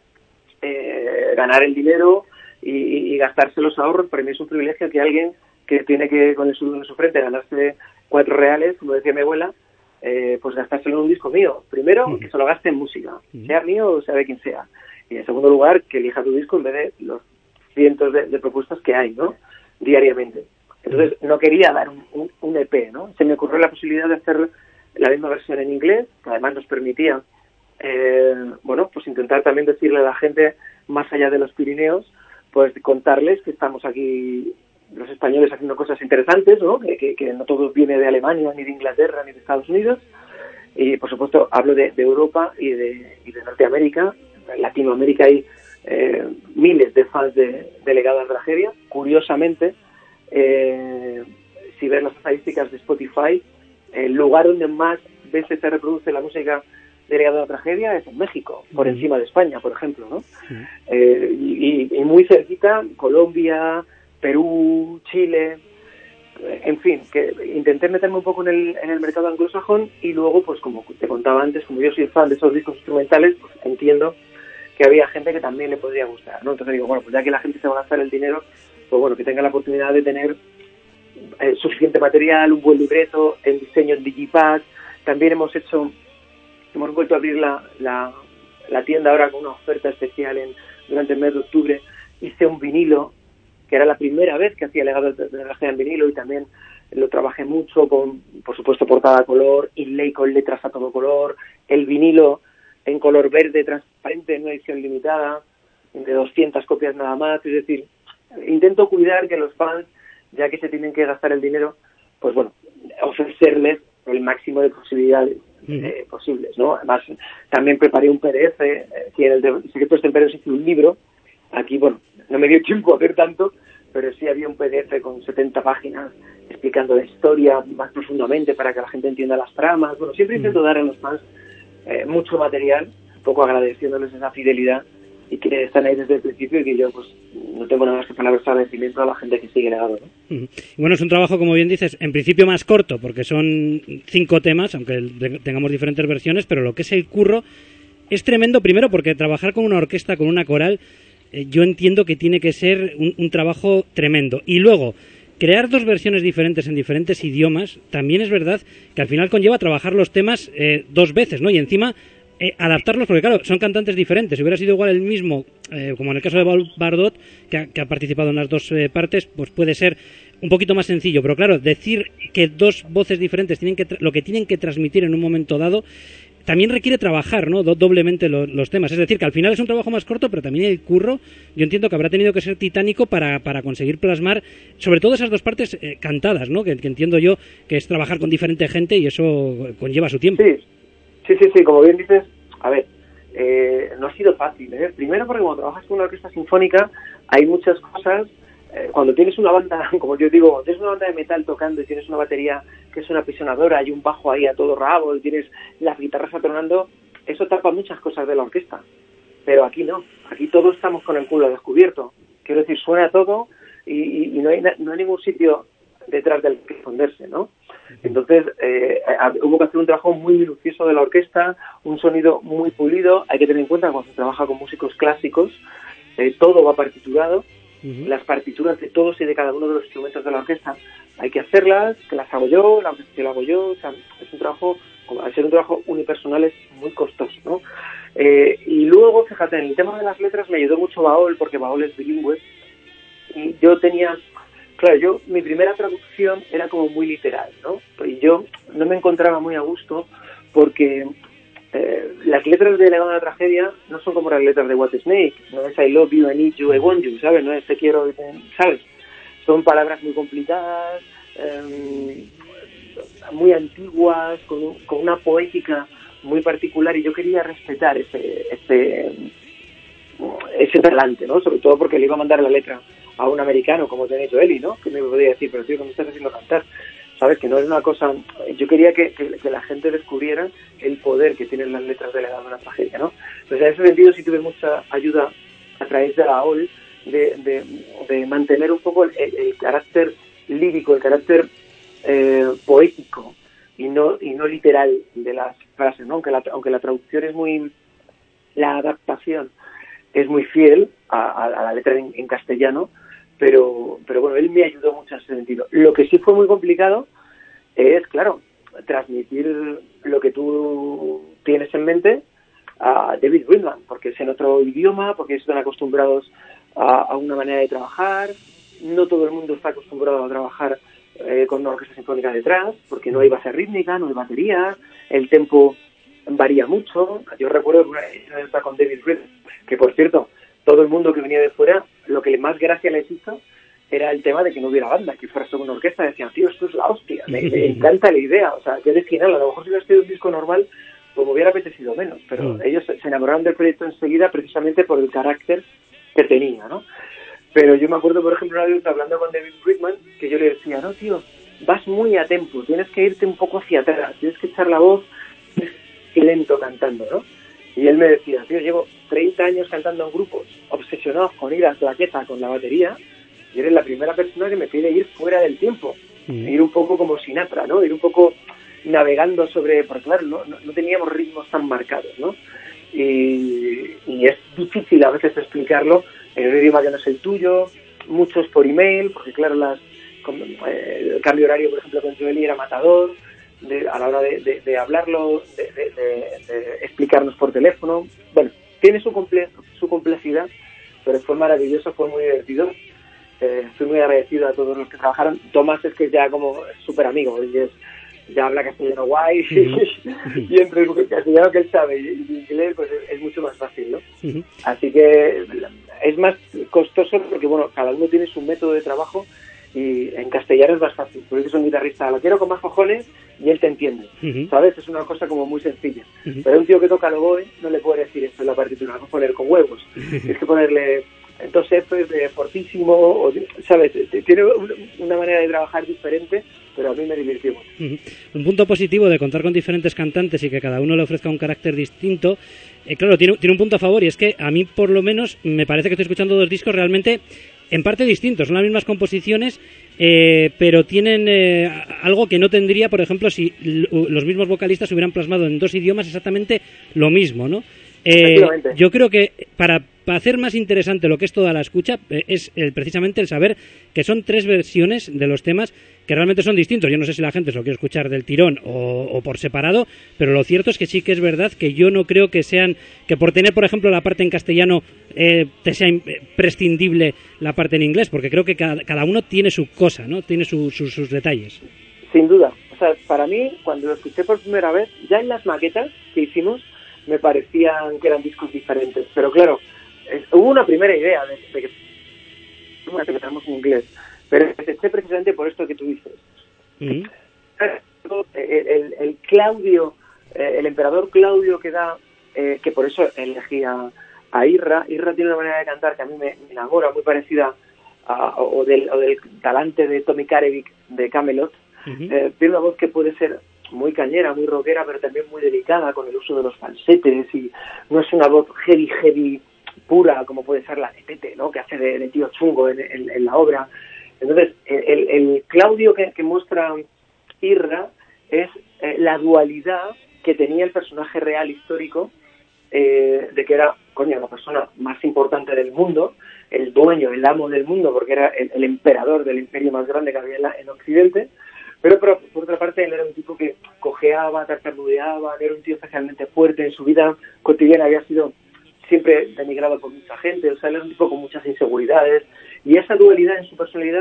S4: eh, ganar el dinero y, y gastarse los ahorros. Para mí es un privilegio que alguien que tiene que, con el sudor en su frente, ganarse cuatro reales, como decía mi abuela, eh, pues gastárselo en un disco mío. Primero, uh-huh. que se lo gaste en música, uh-huh. sea mío o sea de quien sea. Y en segundo lugar, que elija tu disco en vez de los cientos de, de propuestas que hay, ¿no? Diariamente. Entonces, no quería dar un, un, un E P, ¿no? Se me ocurrió la posibilidad de hacer la misma versión en inglés, que además nos permitía, eh, bueno, pues intentar también decirle a la gente, más allá de los Pirineos, pues contarles que estamos aquí los españoles haciendo cosas interesantes, ¿no? Que, que, que no todo viene de Alemania, ni de Inglaterra, ni de Estados Unidos. Y, por supuesto, hablo de, de Europa y de, y de Norteamérica. En Latinoamérica hay eh, miles de fans de, de Legado a la Tragedia. Curiosamente, eh, si ves las estadísticas de Spotify, el lugar donde más veces se reproduce la música de Legado a la Tragedia es en México, por uh-huh. encima de España, por ejemplo, ¿no? Uh-huh. Eh, y, y muy cerquita, Colombia, Perú, Chile, en fin, que intenté meterme un poco en el, en el mercado anglosajón y luego, pues como te contaba antes, como yo soy fan de esos discos instrumentales, pues entiendo que había gente que también le podría gustar, ¿no? Entonces digo, bueno, pues ya que la gente se va a gastar el dinero, pues bueno, que tenga la oportunidad de tener eh, suficiente material, un buen libreto, en diseño en Digipack. También hemos hecho, hemos vuelto a abrir la, la, la tienda ahora con una oferta especial en durante el mes de octubre. Hice un vinilo, que era la primera vez que hacía Legado de la Tragedia en vinilo, y también lo trabajé mucho con, por supuesto, portada a color, inlay con letras a todo color, el vinilo en color verde transparente en una edición limitada, de doscientas copias nada más. Es decir, intento cuidar que los fans, ya que se tienen que gastar el dinero, pues bueno, ofrecerles el máximo de posibilidades eh, posibles, ¿no? Además, también preparé un P D F, eh, que en el de Secretos Templarios hice un libro. Aquí, bueno, no me dio tiempo a hacer tanto, pero sí había un P D F con setenta páginas explicando la historia más profundamente para que la gente entienda las tramas. Bueno, siempre intento dar a los fans eh, mucho material, un poco agradeciéndoles esa fidelidad y que están ahí desde el principio, y que yo pues no tengo nada más que palabras de agradecimiento a la gente que sigue Legado, ¿no?
S1: Uh-huh. Bueno, es un trabajo, como bien dices, en principio más corto, porque son cinco temas, aunque tengamos diferentes versiones, pero lo que es el curro es tremendo, primero porque trabajar con una orquesta, con una coral, eh, yo entiendo que tiene que ser un, un trabajo tremendo. Y luego, crear dos versiones diferentes en diferentes idiomas, también es verdad que al final conlleva trabajar los temas eh, dos veces, ¿no? Y encima Eh, adaptarlos, porque claro, son cantantes diferentes. Si hubiera sido igual el mismo, eh, como en el caso de Paul Bardot, que ha, que ha participado en las dos eh, partes, pues puede ser un poquito más sencillo. Pero claro, decir que dos voces diferentes tienen que tra- lo que tienen que transmitir en un momento dado, también requiere trabajar, ¿no? Do- doblemente lo, los temas. Es decir, que al final es un trabajo más corto, pero también el curro, yo entiendo que habrá tenido que ser titánico para, para conseguir plasmar, sobre todo esas dos partes eh, cantadas, ¿no? Que, que entiendo yo que es trabajar con diferente gente y eso conlleva su tiempo.
S4: Sí. Sí, sí, sí, como bien dices, a ver, eh, no ha sido fácil, ¿eh? Primero porque cuando trabajas con una orquesta sinfónica hay muchas cosas, eh, cuando tienes una banda, como yo digo, cuando tienes una banda de metal tocando y tienes una batería que es una apisonadora y un bajo ahí a todo rabo y tienes las guitarras atronando, eso tapa muchas cosas de la orquesta. Pero aquí no, aquí todos estamos con el culo descubierto. Quiero decir, suena todo y, y, y no hay no hay ningún sitio detrás del que esconderse, ¿no? Entonces, eh, hubo que hacer un trabajo muy minucioso de la orquesta, un sonido muy pulido. Hay que tener en cuenta que cuando se trabaja con músicos clásicos, eh, todo va partiturado. Uh-huh. Las partituras de todos y de cada uno de los instrumentos de la orquesta hay que hacerlas, que las hago yo, la que la hago yo. O sea, es un trabajo, al ser un trabajo unipersonal, es muy costoso, ¿no? Eh, y luego, fíjate, en el tema de las letras me ayudó mucho Baol, porque Baol es bilingüe, y yo tenía claro, yo, mi primera traducción era como muy literal, ¿no? Y yo no me encontraba muy a gusto porque eh, las letras de Legado de la Tragedia no son como las letras de White Snake, no es I love you, I need you, I want you, ¿sabes? No es te quiero, ¿sabes? Son palabras muy complicadas, eh, muy antiguas, con, un, con una poética muy particular, y yo quería respetar ese ese ese talante, ¿no? Sobre todo porque le iba a mandar la letra a un americano como te ha dicho Eli, ¿no? Que me podía decir, pero tío, ¿cómo estás haciendo cantar? ¿Sabes? Que no es una cosa... Yo quería que, que, que la gente descubriera el poder que tienen las letras de Legado de una Tragedia, ¿no? Entonces, en ese sentido sí tuve mucha ayuda a través de la O L de, de, de mantener un poco el, el carácter lírico, el carácter eh, poético y no y no literal de las frases, ¿no? Aunque la, aunque la traducción es muy... La adaptación es muy fiel a, a, a la letra en, en castellano, pero pero bueno, él me ayudó mucho en ese sentido. Lo que sí fue muy complicado es, claro, transmitir lo que tú tienes en mente a David Whitman, porque es en otro idioma, porque están acostumbrados a, a una manera de trabajar, no todo el mundo está acostumbrado a trabajar eh, con una orquesta sinfónica detrás, porque no hay base rítmica, no hay batería, el tempo varía mucho. Yo recuerdo una entrevista con David Whitman, que por cierto, todo el mundo que venía de fuera, lo que más gracia les hizo era el tema de que no hubiera banda, que fuera solo una orquesta. Decían, tío, esto es la hostia, me, me encanta la idea. O sea, yo de final, a lo mejor si hubiera sido un disco normal, pues me hubiera apetecido menos, pero mm. ellos se enamoraron del proyecto enseguida precisamente por el carácter que tenía, ¿no? Pero yo me acuerdo, por ejemplo, una vez hablando con David Whitman, que yo le decía, no, tío, vas muy a tempo, tienes que irte un poco hacia atrás, tienes que echar la voz lento cantando, ¿no? Y él me decía, tío, llevo treinta años cantando en grupos, obsesionados con ir a claqueta con la batería, y eres la primera persona que me pide ir fuera del tiempo, mm. ir un poco como Sinatra, ¿no? Ir un poco navegando sobre, porque claro, no, no, no teníamos ritmos tan marcados, ¿no? Y, y es difícil a veces explicarlo en un idioma que no es el tuyo, muchos por email, porque claro, las, con, eh, el cambio horario, por ejemplo, con Joely era matador, de, a la hora de, de, de hablarlo, de, de, de, de explicarnos por teléfono. Bueno, tiene su, comple su complejidad, pero fue maravilloso, fue muy divertido. Eh, estoy muy agradecido a todos los que trabajaron. Tomás es que ya como súper amigo, y es, ya habla castellano guay, uh-huh. y entre el castellano que él sabe y el inglés, pues es, es mucho más fácil, ¿no? Uh-huh. Así que es más costoso porque, bueno, cada uno tiene su método de trabajo, y en castellano es más fácil, porque es un guitarrista, lo quiero con más cojones y él te entiende, uh-huh. ¿sabes? Es una cosa como muy sencilla. Uh-huh. Pero un tío que toca el oboe no le puede decir esto en la partitura, no poner con huevos. Uh-huh. Tienes que ponerle dos Fs de fortísimo, o, ¿sabes? Tiene una manera de trabajar diferente, pero a mí me divirtió mucho.
S1: Uh-huh. Un punto positivo de contar con diferentes cantantes y que cada uno le ofrezca un carácter distinto, eh, claro, tiene, tiene un punto a favor, y es que a mí por lo menos me parece que estoy escuchando dos discos realmente en parte distintos, son las mismas composiciones, eh, pero tienen eh, algo que no tendría, por ejemplo, si los mismos vocalistas hubieran plasmado en dos idiomas exactamente lo mismo, ¿no? Eh, yo creo que para, para hacer más interesante lo que es toda la escucha eh, es eh, precisamente el saber que son tres versiones de los temas que realmente son distintos. Yo no sé si la gente se lo quiere escuchar del tirón o, o por separado, pero lo cierto es que sí que es verdad que yo no creo que sean, que por tener por ejemplo la parte en castellano eh, te sea prescindible la parte en inglés, porque creo que cada, cada uno tiene su cosa, ¿no? Tiene su, su, sus detalles.
S4: Sin duda. O sea, para mí, cuando lo escuché por primera vez, ya en las maquetas que hicimos, me parecían que eran discos diferentes, pero claro, es, hubo una primera idea de, de que una que metamos en inglés, pero esté precisamente por esto que tú dices. Mm-hmm. el, el, el Claudio, eh, el emperador Claudio que da, eh, que por eso elegí a, a Irra. Irra tiene una manera de cantar que a mí me, me enamora, muy parecida a, o, del, o del talante de Tommy Karevic de Kamelot. Mm-hmm. eh, tiene una voz que puede ser muy cañera, muy rockera, pero también muy delicada con el uso de los falsetes, y no es una voz heavy, heavy pura como puede ser la de Tete, ¿no? Que hace de, de tío chungo en, en, en la obra. Entonces, el, el Claudio que, que muestra Irra es eh, la dualidad que tenía el personaje real histórico, eh, de que era, coño, la persona más importante del mundo, el dueño, el amo del mundo, porque era el, el emperador del imperio más grande que había en, la, en Occidente. Pero, pero por otra parte, él era un tipo que cojeaba, tartamudeaba, era un tío especialmente fuerte en su vida cotidiana, había sido siempre denigrado por mucha gente, o sea, él era un tipo con muchas inseguridades, y esa dualidad en su personalidad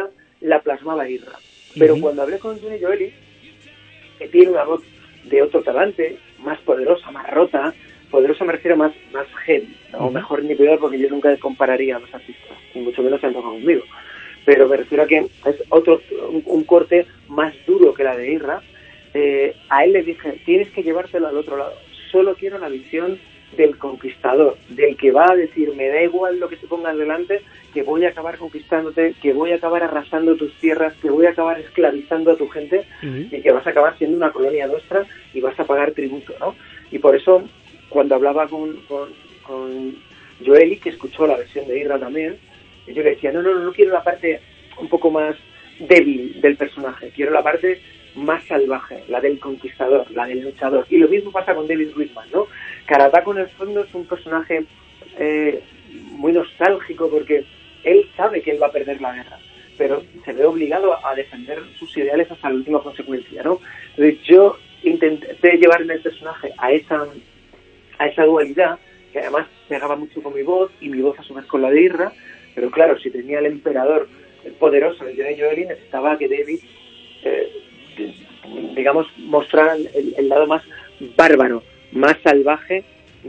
S4: la plasmaba Isra. Pero uh-huh. cuando hablé con Johnny Joeli, que tiene una voz de otro talante, más poderosa, más rota, poderosa me refiero más, más heavy, ¿no? Uh-huh. Mejor ni peor, porque yo nunca compararía a los artistas, ni mucho menos en tono conmigo. Pero me refiero a que es otro un, un corte más duro que la de Isra. Eh, a él le dije, tienes que llevártelo al otro lado. Solo quiero la visión del conquistador, del que va a decir, me da igual lo que te pongas delante, que voy a acabar conquistándote, que voy a acabar arrasando tus tierras, que voy a acabar esclavizando a tu gente, uh-huh. y que vas a acabar siendo una colonia nuestra y vas a pagar tributo, ¿no? Y por eso, cuando hablaba con, con, con Joeli, que escuchó la versión de Isra también, yo le decía, no, no, no, no quiero la parte un poco más débil del personaje, quiero la parte más salvaje, la del conquistador, la del luchador. Y lo mismo pasa con David Whitman, ¿no? Karataco en el fondo es un personaje eh, muy nostálgico porque él sabe que él va a perder la guerra, pero se ve obligado a defender sus ideales hasta la última consecuencia, ¿no? Entonces yo intenté llevar en el personaje a esa, a esa dualidad, que además pegaba mucho con mi voz y mi voz a su vez con la de Isra, pero claro, si tenía el emperador poderoso de Johnny Joeli, necesitaba que David eh, digamos, mostrar el, el lado más bárbaro, más salvaje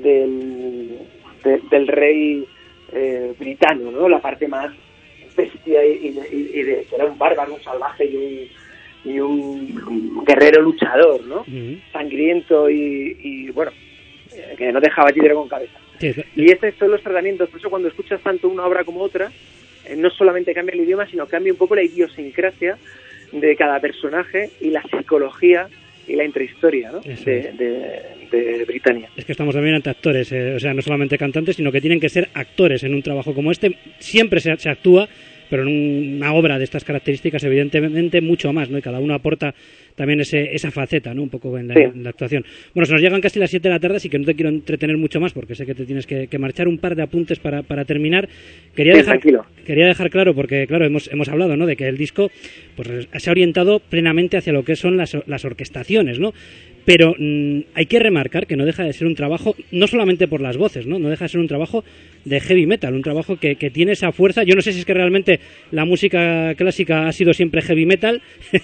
S4: del, de, del rey eh, britano, ¿no? La parte más bestia y, y, y de que era un bárbaro, un salvaje y un, y un guerrero luchador, ¿no? Uh-huh. Sangriento y, y bueno, que no dejaba títere con cabeza. Sí, sí. Y estos son los tratamientos, por eso cuando escuchas tanto una obra como otra, eh, no solamente cambia el idioma, sino cambia un poco la idiosincrasia de cada personaje y la psicología y la intrahistoria, ¿no? de, de, de Britannia.
S5: Es que estamos también ante actores, eh, o sea, no solamente cantantes, sino que tienen que ser actores en un trabajo como este. Siempre se, se actúa, pero en una obra de estas características, evidentemente, mucho más, ¿no? Y cada uno aporta también ese, esa faceta, ¿no? Un poco en la, sí. en la actuación. Bueno, se nos llegan casi las siete de la tarde, así que no te quiero entretener mucho más, porque sé que te tienes que, que marchar. Un par de apuntes para, para terminar. Quería
S4: sí,
S5: dejar,
S4: tranquilo.
S5: Quería dejar claro, porque, claro, hemos, hemos hablado, ¿no? De que el disco pues se ha orientado plenamente hacia lo que son las, las orquestaciones, ¿no? Pero mmm, hay que remarcar que no deja de ser un trabajo, no solamente por las voces, ¿no? No deja de ser un trabajo de heavy metal, un trabajo que, que tiene esa fuerza. Yo no sé si es que realmente la música clásica ha sido siempre heavy metal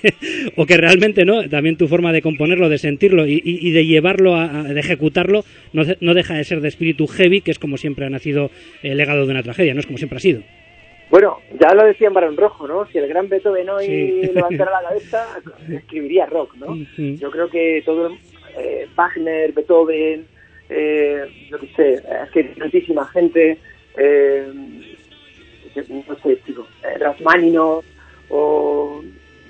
S5: o que realmente, ¿no? También tu forma de componerlo, de sentirlo y, y, y de llevarlo, a, a, de ejecutarlo, no, no deja de ser de espíritu heavy, que es como siempre ha nacido el legado de una tragedia, ¿no? Es como siempre ha sido.
S4: Bueno, ya lo decía en Barón Rojo, ¿no? Si el gran Beethoven hoy sí. levantara la cabeza, escribiría rock, ¿no? Sí. Yo creo que todo, eh, Wagner, Beethoven, eh, yo qué sé, es que tantísima gente, eh, no sé, chico, eh, Rachmaninoff o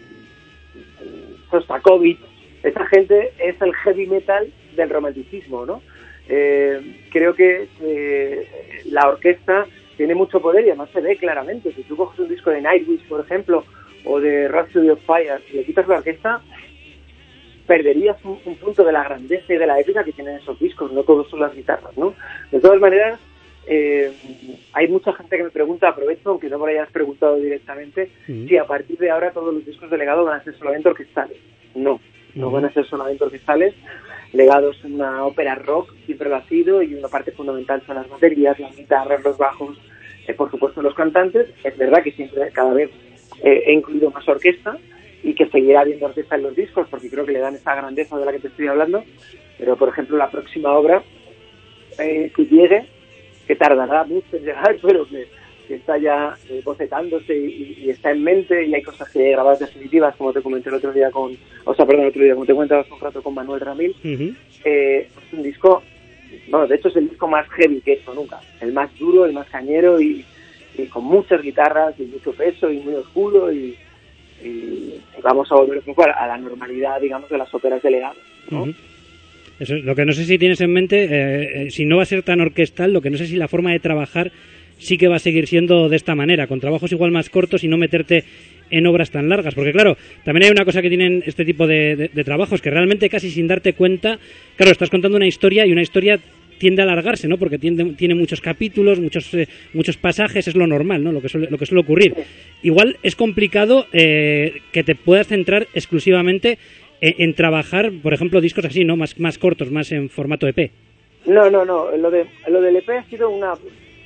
S4: Shostakovich, esa gente es el heavy metal del romanticismo, ¿no? Eh, creo que eh, la orquesta tiene mucho poder y además se ve claramente. Si tú coges un disco de Nightwish, por ejemplo, o de Rhapsody of Fire, y le quitas la orquesta, perderías un, un punto de la grandeza y de la épica que tienen esos discos, no todos son las guitarras, ¿no? De todas maneras, eh, hay mucha gente que me pregunta, aprovecho, aunque no me lo hayas preguntado directamente, uh-huh. si a partir de ahora todos los discos de Legado van a ser solamente orquestales. No, no uh-huh. van a ser solamente orquestales. Legado es una ópera rock, siempre lo ha sido, y una parte fundamental son las baterías, las guitarras, los bajos, eh, por supuesto los cantantes. Es verdad que siempre, cada vez eh, he incluido más orquesta y que seguirá habiendo orquesta en los discos porque creo que le dan esa grandeza de la que te estoy hablando, pero por ejemplo la próxima obra eh, que llegue, que tardará mucho en llegar, pero que, que está ya eh, bocetándose y, y está en mente, y hay cosas que grabadas definitivas, como te comenté el otro día con, o sea, perdón, el otro día, como te comentabas un rato con Manuel Ramil. Uh-huh. eh, es un disco, bueno, de hecho es el disco más heavy que he hecho nunca, el más duro, el más cañero y, y con muchas guitarras y mucho peso y muy oscuro y, y vamos a volver un poco a la normalidad, digamos, de las óperas de Legado, ¿no? Uh-huh.
S5: Eso es lo que no sé si tienes en mente, eh, eh, si no va a ser tan orquestal, lo que no sé si la forma de trabajar sí que va a seguir siendo de esta manera, con trabajos igual más cortos y no meterte en obras tan largas, porque claro, también hay una cosa que tienen este tipo de, de, de trabajos, que realmente casi sin darte cuenta, claro, estás contando una historia y una historia tiende a alargarse, ¿no? Porque tiende, tiene muchos capítulos, muchos eh, muchos pasajes, es lo normal, ¿no? Lo que suele, lo que suele ocurrir. Igual es complicado eh, que te puedas centrar exclusivamente en, en trabajar, por ejemplo, discos así, ¿no? Más, más cortos, más en formato E P.
S4: No, no, no. Lo de lo del E P ha sido una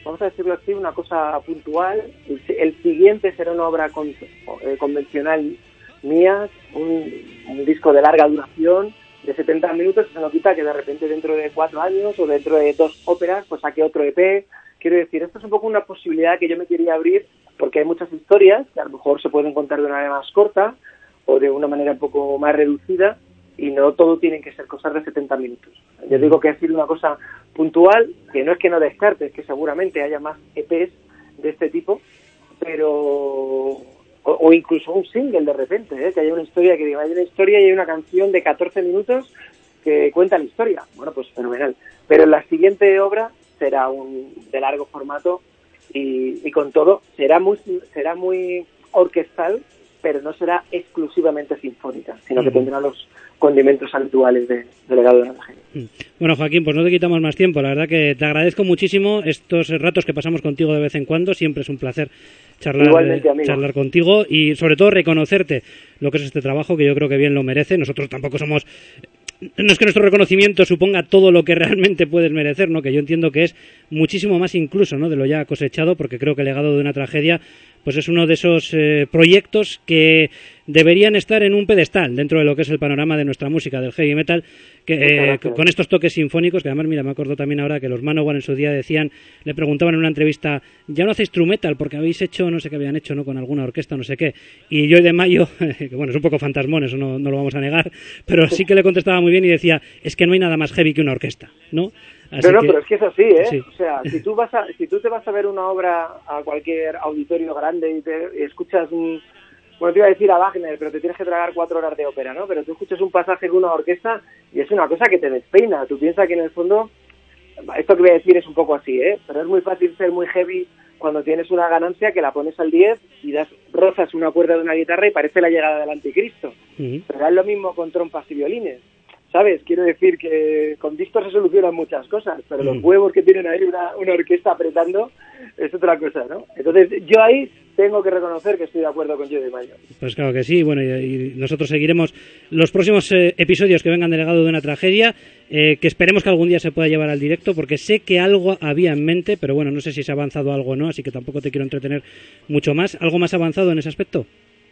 S4: vamos a decirlo así, una cosa puntual. El, el siguiente será una obra con, eh, convencional mía, un, un disco de larga duración, de setenta minutos, que se nos quita que de repente dentro de cuatro años o dentro de dos óperas, pues saque otro E P. Quiero decir, esto es un poco una posibilidad que yo me quería abrir, porque hay muchas historias que a lo mejor se pueden contar de una manera más corta o de una manera un poco más reducida, y no todo tienen que ser cosas de setenta minutos. Yo digo que ha sido una cosa puntual, que no es que no descartes, que seguramente haya más E Pes de este tipo, pero o, o incluso un single de repente, ¿eh? Que haya una historia, que diga, hay una historia y hay una canción de catorce minutos que cuenta la historia. Bueno, pues fenomenal. Pero la siguiente obra será un de largo formato y, y con todo será muy será muy orquestal, pero no será exclusivamente sinfónica, sino que tendrá los condimentos habituales de, de Legado de una Tragedia.
S5: Bueno, Joaquín, pues no te quitamos más tiempo. La verdad que te agradezco muchísimo estos ratos que pasamos contigo de vez en cuando. Siempre es un placer charlar, eh, charlar contigo y sobre todo reconocerte lo que es este trabajo, que yo creo que bien lo merece. Nosotros tampoco somos... No es que nuestro reconocimiento suponga todo lo que realmente puedes merecer, ¿no? Que yo entiendo que es muchísimo más incluso, ¿no? De lo ya cosechado, porque creo que el Legado de una Tragedia pues es uno de esos eh, proyectos que deberían estar en un pedestal dentro de lo que es el panorama de nuestra música, del heavy metal, que eh, con estos toques sinfónicos, que además, mira, me acuerdo también ahora que los Manowar en su día decían, le preguntaban en una entrevista, ya no hacéis true metal porque habéis hecho, no sé qué habían hecho, ¿no? Con alguna orquesta, no sé qué, y yo de Mayo, que bueno, es un poco fantasmón, eso no, no lo vamos a negar, pero sí que le contestaba muy bien y decía, es que no hay nada más heavy que una orquesta, ¿no?
S4: Así no, no, que... pero es que eso sí, ¿eh? Sí. O sea, si tú vas a, si tú te vas a ver una obra a cualquier auditorio grande y, te, y escuchas un... Bueno, te iba a decir a Wagner, pero te tienes que tragar cuatro horas de ópera, ¿no? Pero tú escuchas un pasaje de una orquesta y es una cosa que te despeina. Tú piensas que en el fondo... Esto que voy a decir es un poco así, ¿eh? Pero es muy fácil ser muy heavy cuando tienes una ganancia que la pones al diez y das rozas una cuerda de una guitarra y parece la llegada del anticristo. Uh-huh. Pero es lo mismo con trompas y violines. ¿Sabes? Quiero decir que con discos se solucionan muchas cosas, pero mm. los huevos que tienen ahí una, una orquesta apretando es otra cosa, ¿no? Entonces, yo ahí tengo que reconocer que estoy de acuerdo con Joe DiMaggio.
S5: Pues claro que sí, bueno, y, y nosotros seguiremos los próximos eh, episodios que vengan del Legado de una Tragedia, eh, que esperemos que algún día se pueda llevar al directo, porque sé que algo había en mente, pero bueno, no sé si se ha avanzado algo o no, así que tampoco te quiero entretener mucho más. ¿Algo más avanzado en ese aspecto?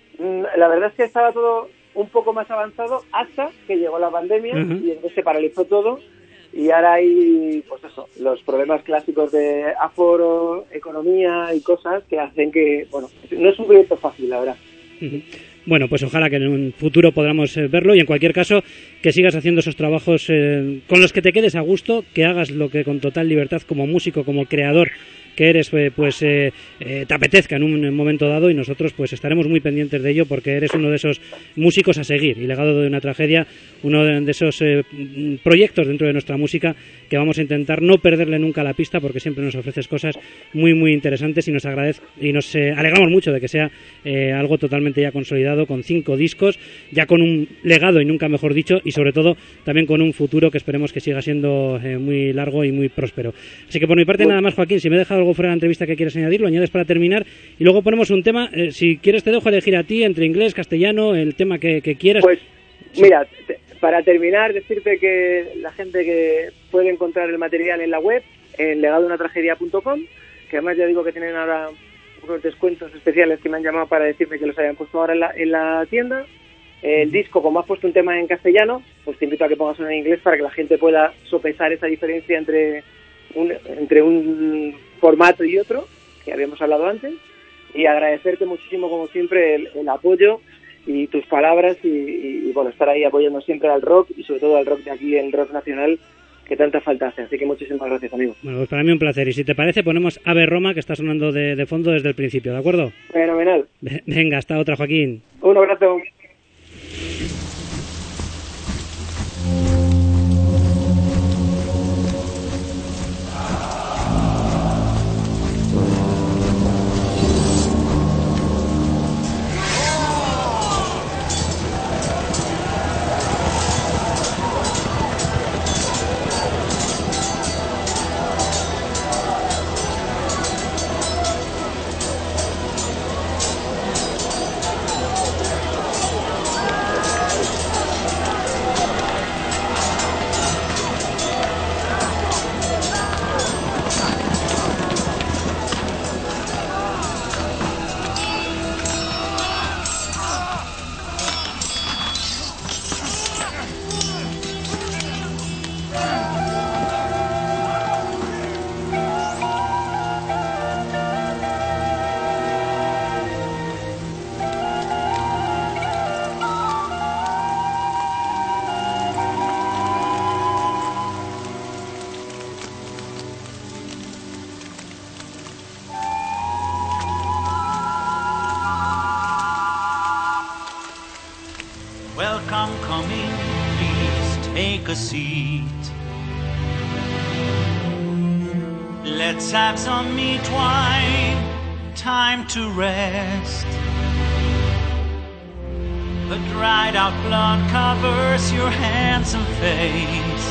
S4: La verdad es que estaba todo un poco más avanzado hasta que llegó la pandemia. Uh-huh. Y entonces se paralizó todo y ahora hay, pues eso, los problemas clásicos de aforo, economía y cosas que hacen que, bueno, no es un proyecto fácil, la verdad.
S5: Uh-huh. Bueno, pues ojalá que en un futuro podamos eh, verlo y en cualquier caso que sigas haciendo esos trabajos eh, con los que te quedes a gusto, que hagas lo que con total libertad como músico, como creador que eres, pues eh, eh, te apetezca en un momento dado, y nosotros pues estaremos muy pendientes de ello porque eres uno de esos músicos a seguir, y Legado de una Tragedia, uno de, de esos eh, proyectos dentro de nuestra música que vamos a intentar no perderle nunca la pista, porque siempre nos ofreces cosas muy muy interesantes y nos agradezco y nos eh, alegramos mucho de que sea eh, algo totalmente ya consolidado, con cinco discos, ya con un legado y nunca mejor dicho, y sobre todo también con un futuro que esperemos que siga siendo eh, muy largo y muy próspero. Así que por mi parte, bueno, nada más, Joaquín, si me deja algo fuera de la entrevista que quieres añadir, lo añades para terminar y luego ponemos un tema. Eh, si quieres te dejo elegir a ti entre inglés, castellano, el tema que, que quieras.
S4: Pues sí. Mira, te, para terminar, decirte que la gente que puede encontrar el material en la web, en legado de una tragedia punto com, que además ya digo que tienen ahora unos descuentos especiales que me han llamado para decirme que los hayan puesto ahora en la, en la tienda. El disco, como has puesto un tema en castellano, pues te invito a que pongas uno en inglés para que la gente pueda sopesar esa diferencia entre un, entre un formato y otro, que habíamos hablado antes, y agradecerte muchísimo, como siempre, el, el apoyo y tus palabras y, y, y, bueno, estar ahí apoyando siempre al rock y sobre todo al rock de aquí, el rock nacional, que tanta falta hace. Así que muchísimas gracias, amigo.
S5: Bueno, pues para mí un placer. Y si te parece, ponemos Ave Roma, que está sonando de, de fondo desde el principio, ¿de acuerdo?
S4: Fenomenal.
S5: Venga, hasta otra, Joaquín.
S4: Un abrazo.
S6: come, come in, please take a seat. Let's have some meat wine, time to rest. A dried out blood covers your handsome face.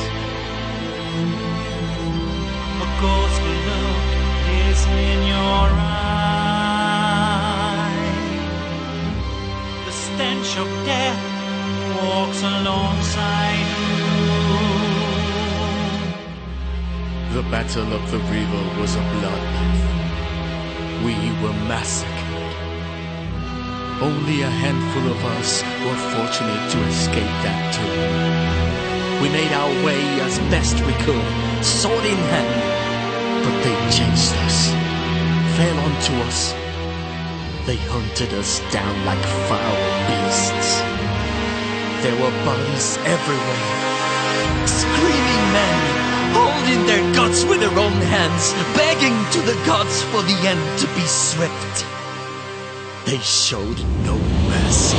S6: A ghostly look is in your eye. The stench of death walks alongside you.
S7: The Battle of the River was a bloodbath. We were massacred. Only a handful of us were fortunate to escape that too. We made our way as best we could, sword in hand. But they chased us, fell onto us. They hunted us down like foul beasts. There were bodies everywhere.
S3: Screaming men, holding their guts with their own hands, begging to the gods for the end to be swift.
S7: They showed no mercy.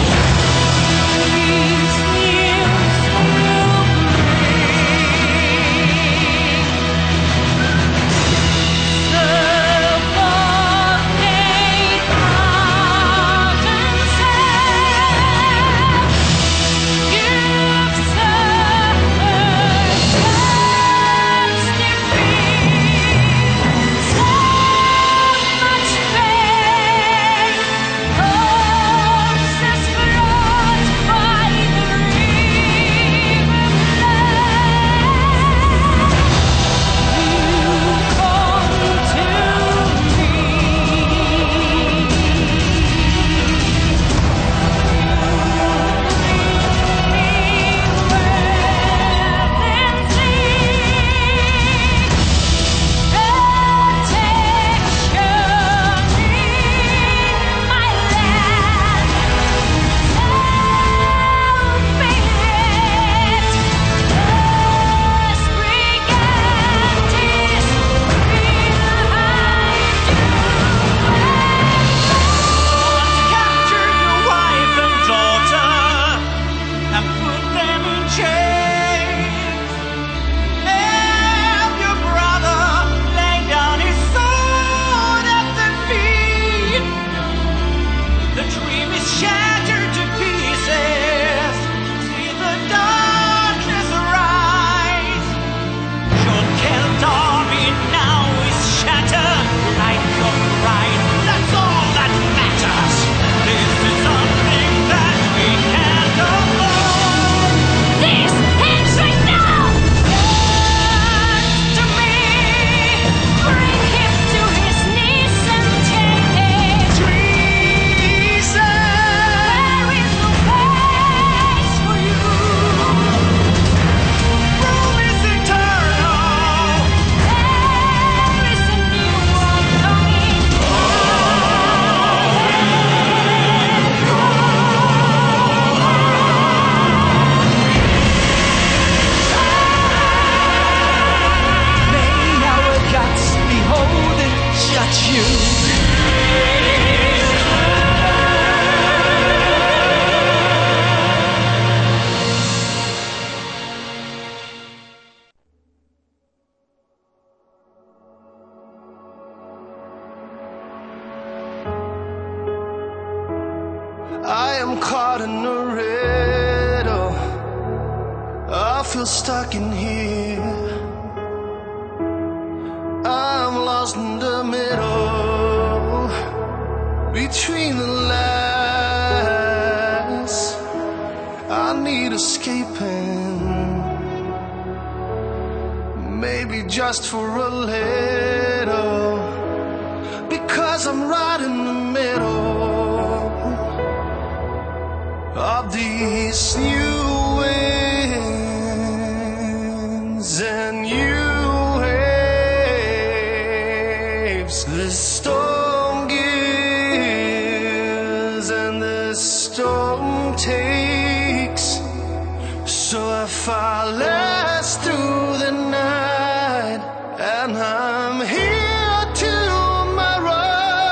S2: I am caught in a riddle. I feel stuck in here. I'm lost in the middle, between the lines. I need escaping, maybe just for a little, because I'm right in the middle of these new winds and new waves. The storm gives and the storm takes, so I fall less through the night, and I'm here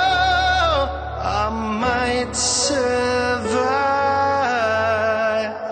S2: tomorrow. I might survive.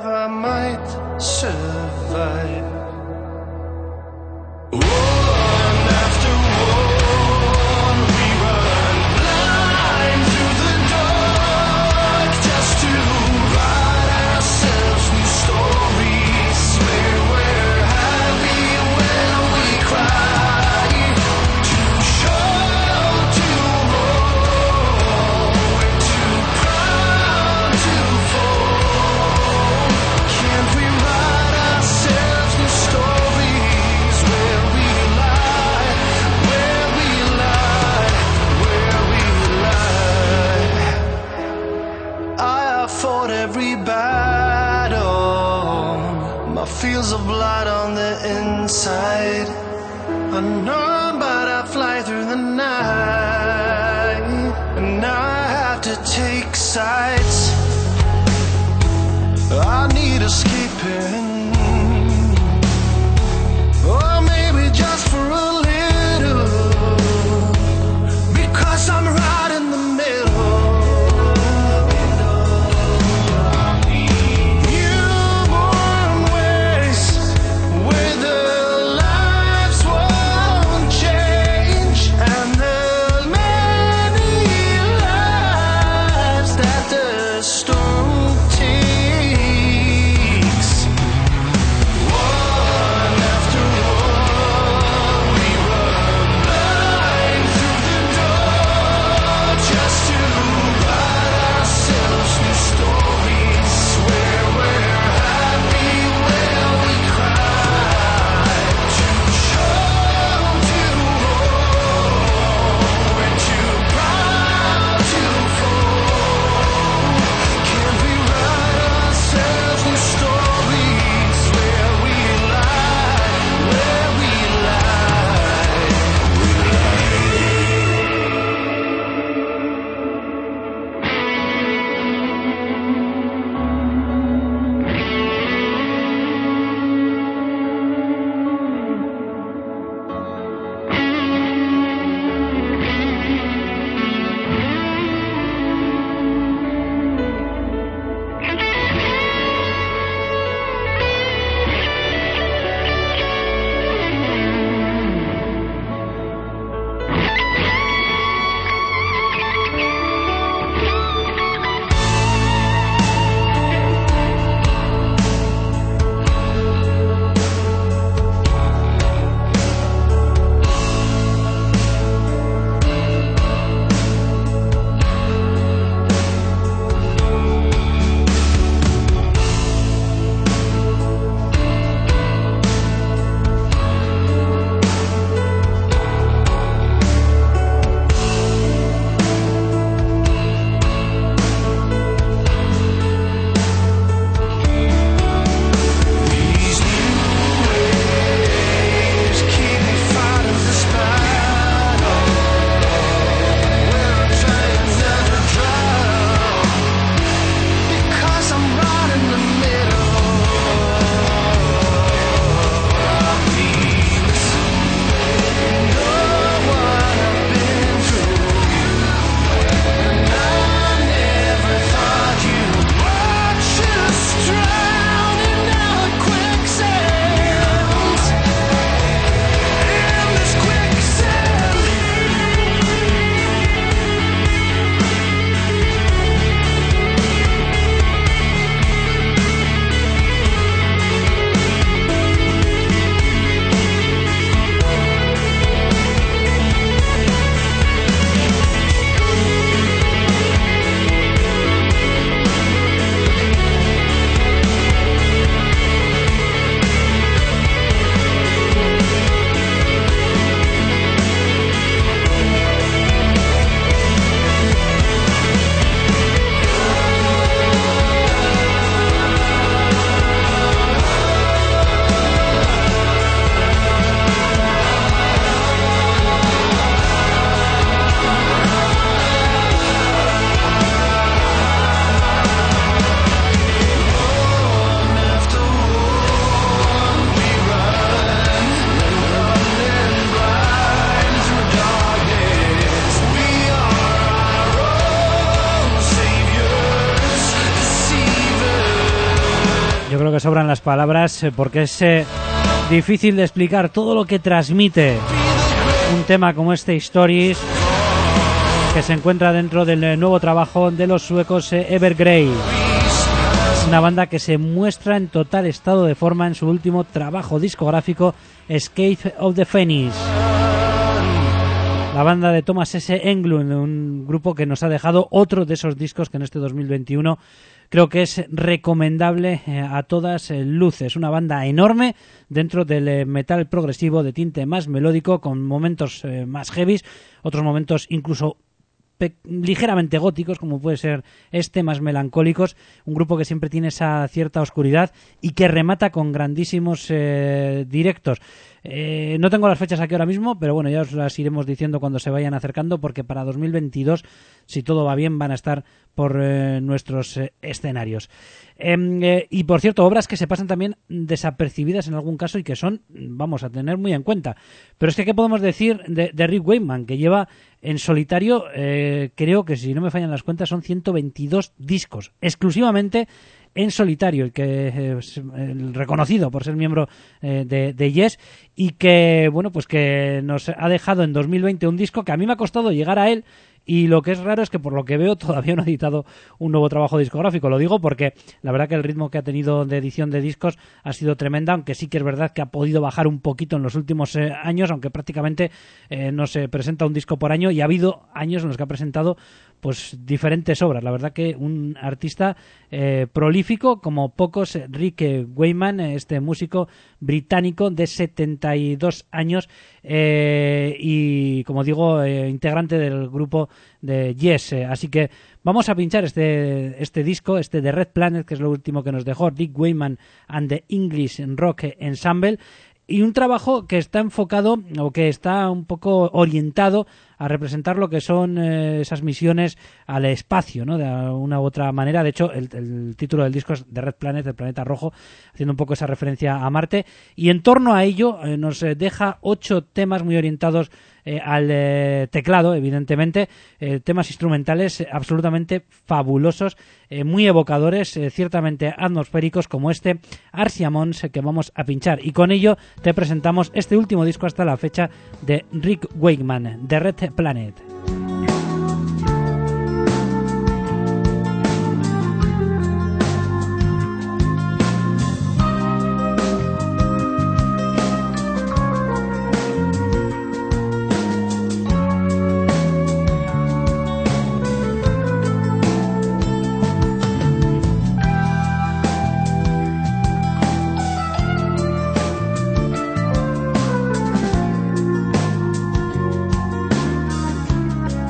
S2: Fields of blood on the inside. Unknown, but I fly through the night. And now I have to take sides. I need escaping. Or maybe just for a little. Because I'm right in the middle.
S1: creo que sobran las palabras porque es eh, difícil de explicar todo lo que transmite un tema como este Stories, que se encuentra dentro del nuevo trabajo de los suecos eh, Evergrey. Es una banda que se muestra en total estado de forma en su último trabajo discográfico, Escape of the Phoenix. La la banda de Thomas S. Englund, un grupo que nos ha dejado otro de esos discos que en este dos mil veintiuno creo que es recomendable eh, a todas eh, luces. Una banda enorme dentro del eh, metal progresivo de tinte más melódico, con momentos eh, más heavies, otros momentos incluso pe- ligeramente góticos, como puede ser este, más melancólicos. Un grupo que siempre tiene esa cierta oscuridad y que remata con grandísimos eh, directos. Eh, no tengo las fechas aquí ahora mismo, pero bueno, ya os las iremos diciendo cuando se vayan acercando, porque para dos mil veintidós, si todo va bien, van a estar por eh, nuestros eh, escenarios. Eh, eh, y por cierto, obras que se pasan también desapercibidas en algún caso y que son, vamos a tener muy en cuenta. Pero es que, ¿qué podemos decir de, de Rick Wakeman, que lleva en solitario, eh, creo que si no me fallan las cuentas, son ciento veintidós discos, exclusivamente en solitario, el que es el reconocido por ser miembro eh, de, de Yes, y que, bueno, pues que nos ha dejado en dos mil veinte un disco que a mí me ha costado llegar a él. Y lo que es raro es que, por lo que veo, todavía no ha editado un nuevo trabajo discográfico. Lo digo porque la verdad que el ritmo que ha tenido de edición de discos ha sido tremenda, aunque sí que es verdad que ha podido bajar un poquito en los últimos eh, años, aunque prácticamente eh, no se presenta un disco por año, y ha habido años en los que ha presentado pues diferentes obras. La verdad que un artista eh, prolífico como pocos, Rick Wakeman, este músico británico de setenta y dos años eh, y, como digo, eh, integrante del grupo de Yes. Así que vamos a pinchar este, este disco, este de Red Planet, que es lo último que nos dejó Rick Wakeman and the English Rock Ensemble. Y un trabajo que está enfocado, o que está un poco orientado a representar lo que son eh, esas misiones al espacio, ¿no? De una u otra manera. De hecho, el, el título del disco es The Red Planet, el planeta rojo, haciendo un poco esa referencia a Marte. Y en torno a ello eh, nos deja ocho temas muy orientados eh, al eh, teclado, evidentemente, eh, temas instrumentales eh, absolutamente fabulosos, eh, muy evocadores, eh, ciertamente atmosféricos, como este Arsia Mons que vamos a pinchar. Y con ello te presentamos este último disco hasta la fecha de Rick Wakeman, The Red Planet.
S2: Thank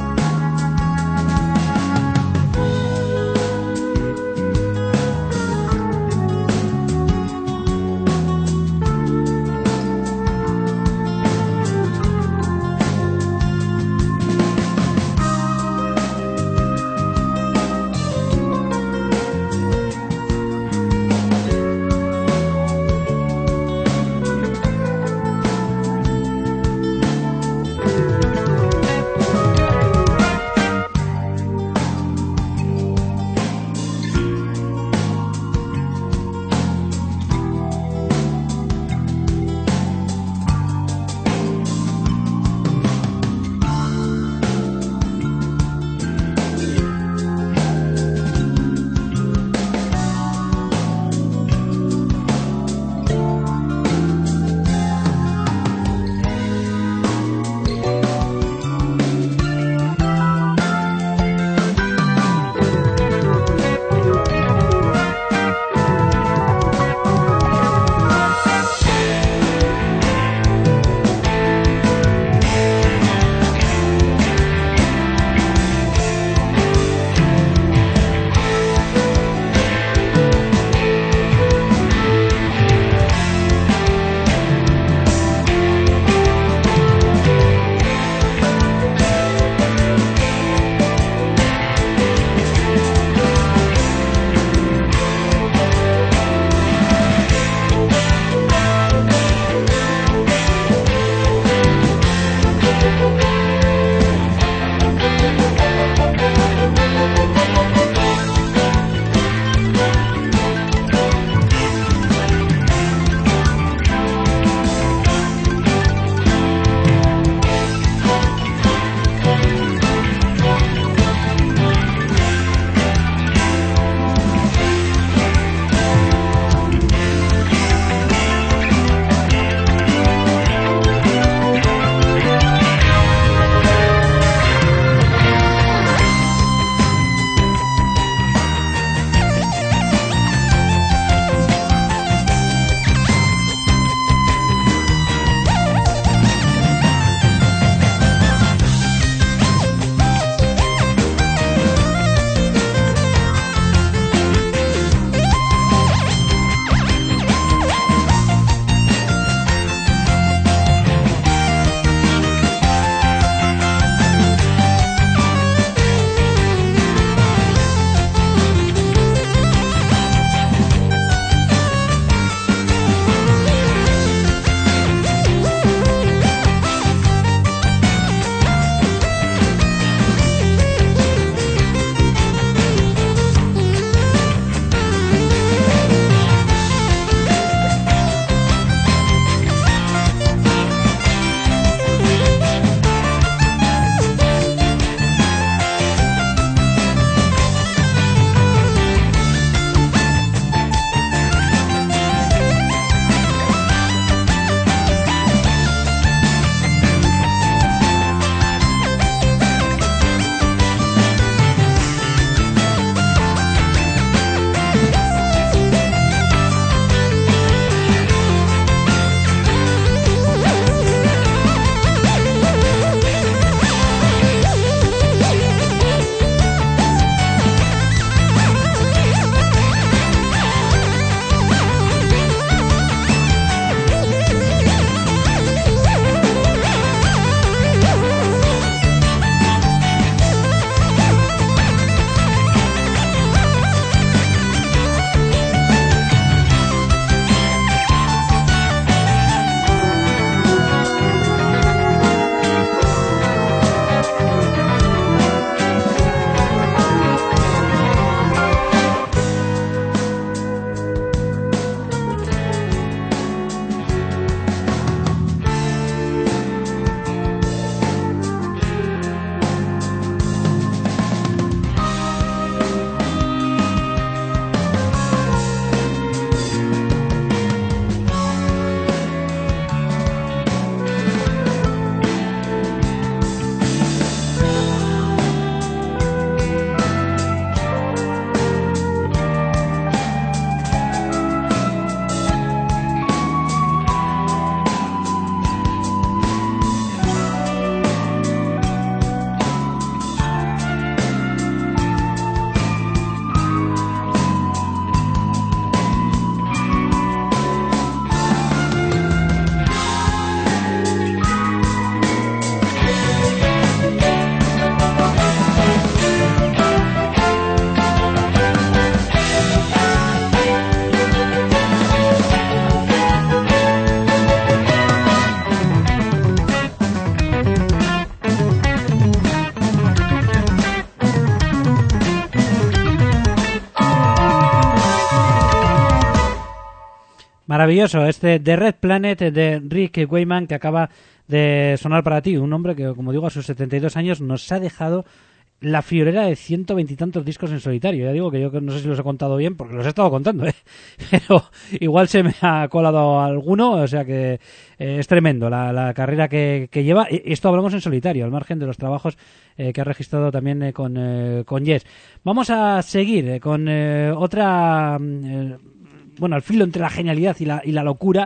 S1: Maravilloso, este The Red Planet de Rick Wakeman que acaba de sonar para ti, un hombre que, como digo, a sus setenta y dos años nos ha dejado la friolera de ciento veintitantos discos en solitario. Ya digo que yo no sé si los he contado bien, porque los he estado contando, ¿eh? Pero igual se me ha colado alguno, o sea que eh, es tremendo la, la carrera que, que lleva. Y esto hablamos en solitario, al margen de los trabajos eh, que ha registrado también eh, con, eh, con Yes. Vamos a seguir eh, con eh, otra... Eh, bueno, al filo entre la genialidad y la, y la locura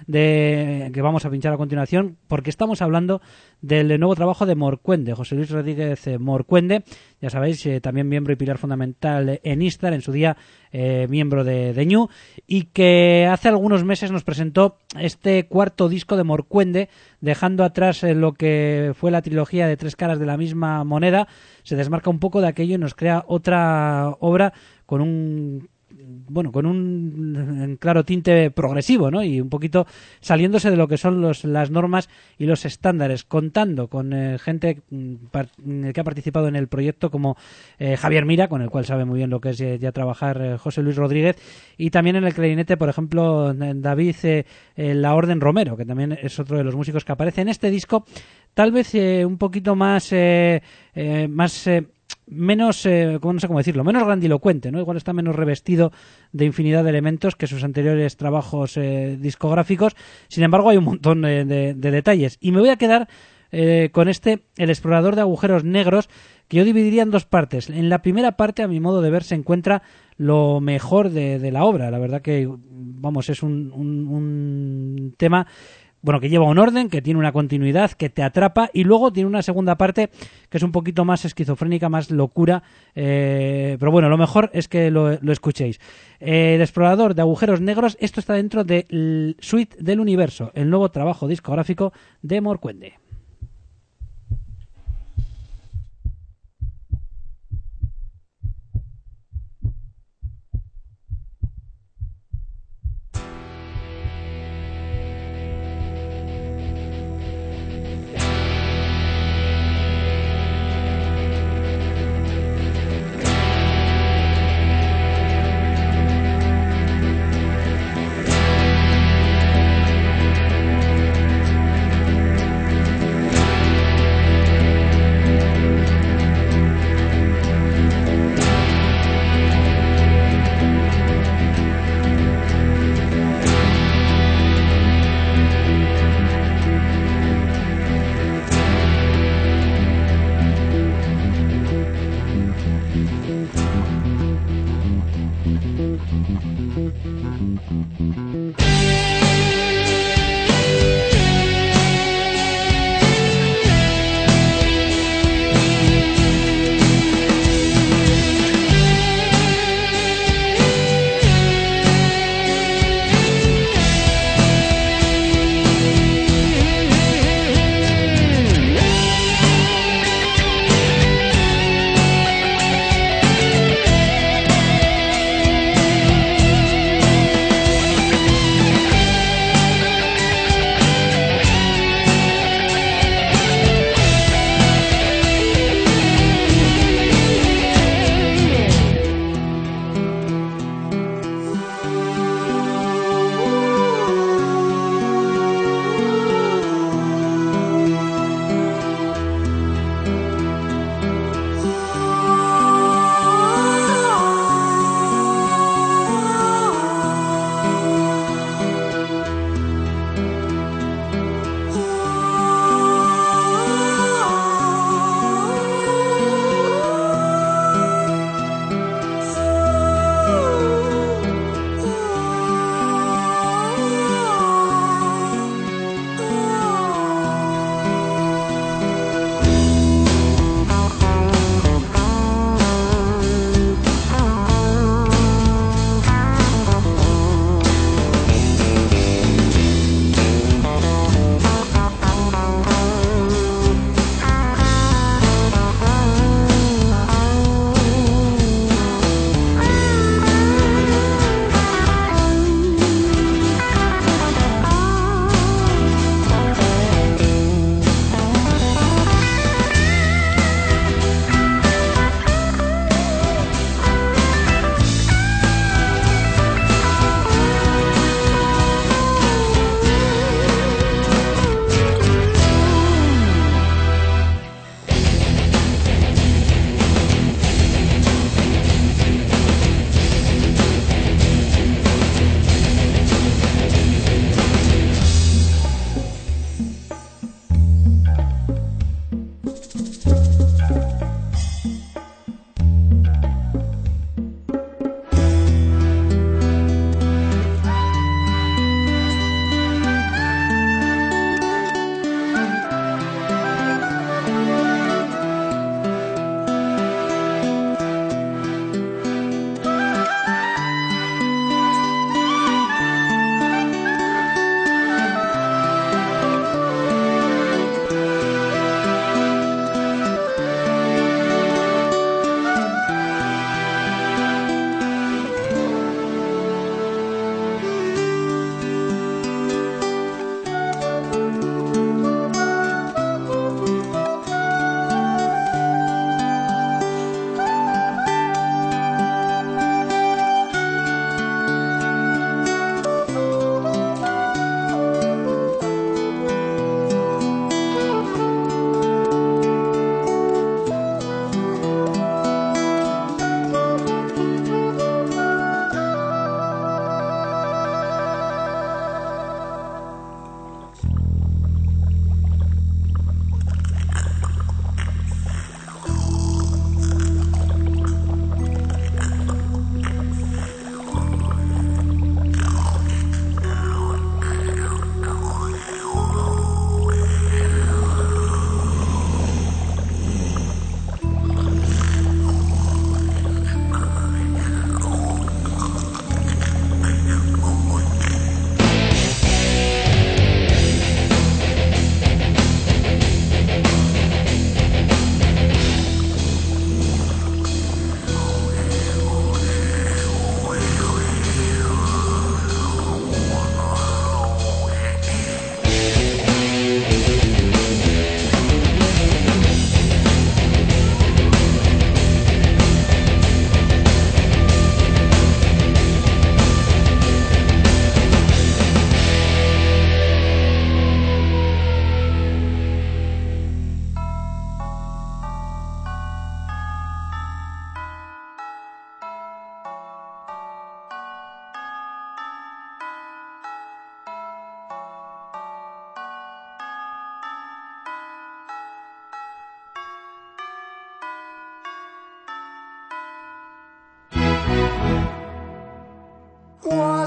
S1: de que vamos a pinchar a continuación, porque estamos hablando del nuevo trabajo de Morcuende, José Luis Rodríguez eh, Morcuende, ya sabéis, eh, también miembro y pilar fundamental en Istar, en su día eh, miembro de, de Ñu, y que hace algunos meses nos presentó este cuarto disco de Morcuende, dejando atrás eh, lo que fue la trilogía de Tres caras de la misma moneda, se desmarca un poco de aquello y nos crea otra obra con un bueno, con un claro tinte progresivo, ¿no? Y un poquito saliéndose de lo que son los, las normas y los estándares, contando con eh, gente par, que ha participado en el proyecto como eh, Javier Mira, con el cual sabe muy bien lo que es eh, ya trabajar eh, José Luis Rodríguez, y también en el clarinete, por ejemplo, David eh, eh, La Orden Romero, que también es otro de los músicos que aparece en este disco, tal vez eh, un poquito más eh, eh, más eh, menos, eh, no sé cómo decirlo, menos grandilocuente, ¿no? Igual está menos revestido de infinidad de elementos que sus anteriores trabajos eh, discográficos. Sin embargo, hay un montón de, de, de detalles. Y me voy a quedar eh, con este, El explorador de agujeros negros, que yo dividiría en dos partes. En la primera parte, a mi modo de ver, se encuentra lo mejor de, de la obra. La verdad que, vamos, es un, un, un tema... bueno, que lleva un orden, que tiene una continuidad, que te atrapa, y luego tiene una segunda parte que es un poquito más esquizofrénica, más locura, eh, pero bueno, lo mejor es que lo, lo escuchéis. Eh, el explorador de agujeros negros, esto está dentro de Suite del Universo, el nuevo trabajo discográfico de Morcuende.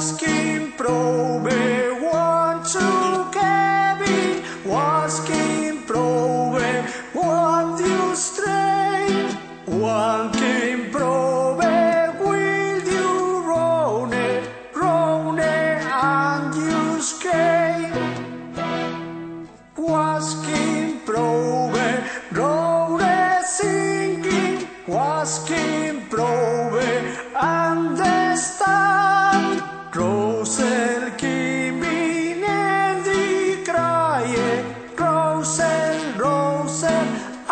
S2: Wasking probe, one, two, Kevin. Wasking probe, one, you stray. Walking probe, will you run it, run it, and you skate. Wasking probe, roll it, singing. Wasking probe, understand. Rosel Kimin and the cry. Rosel, Rosel,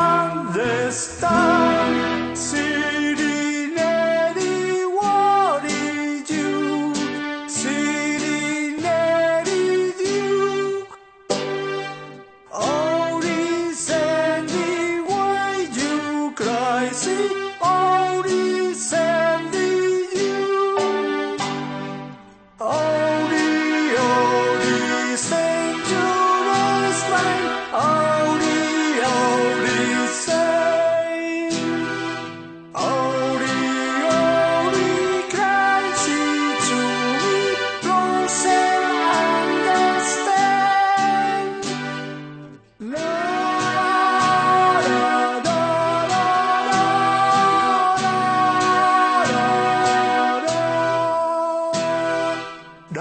S2: understand. Sitting Eddie, what did you? Sitting Eddie, you. Oh, this Andy, why you cry? See, oh, this Andy, you. Oh, the, oh, the dangerous man. Oh, the, oh, the same. Oh, the, oh, the crazy to me. Closer understand. La, da, da, da, da, da, da, da.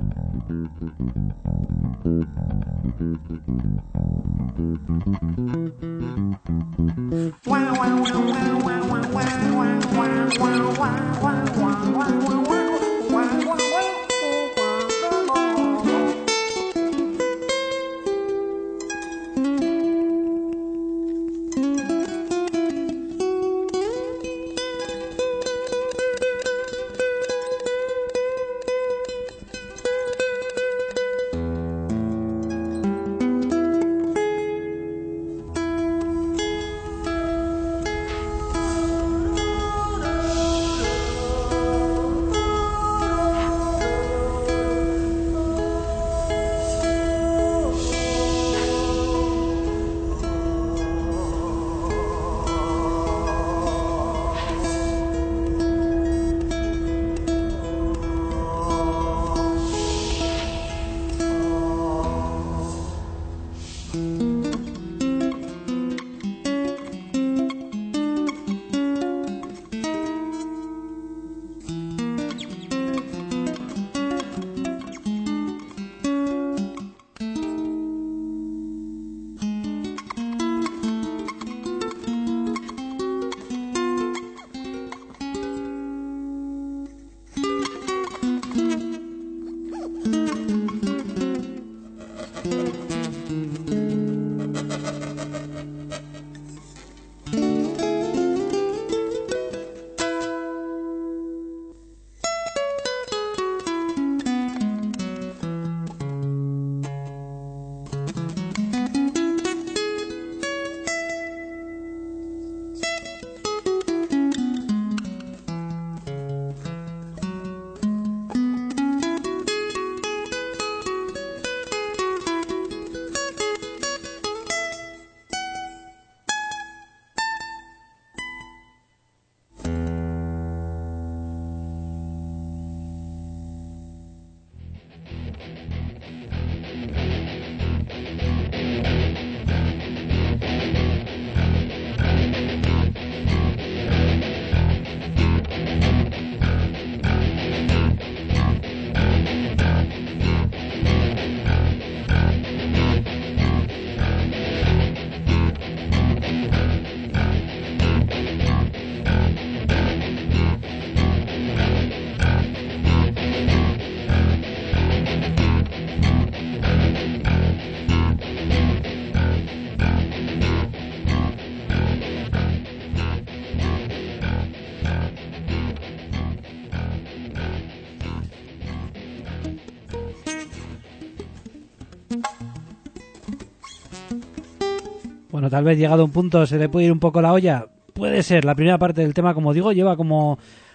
S8: Thank you.
S1: Bueno, tal vez llegado a un punto se le puede ir un poco la olla. Puede ser. La primera parte del tema, como digo, lleva como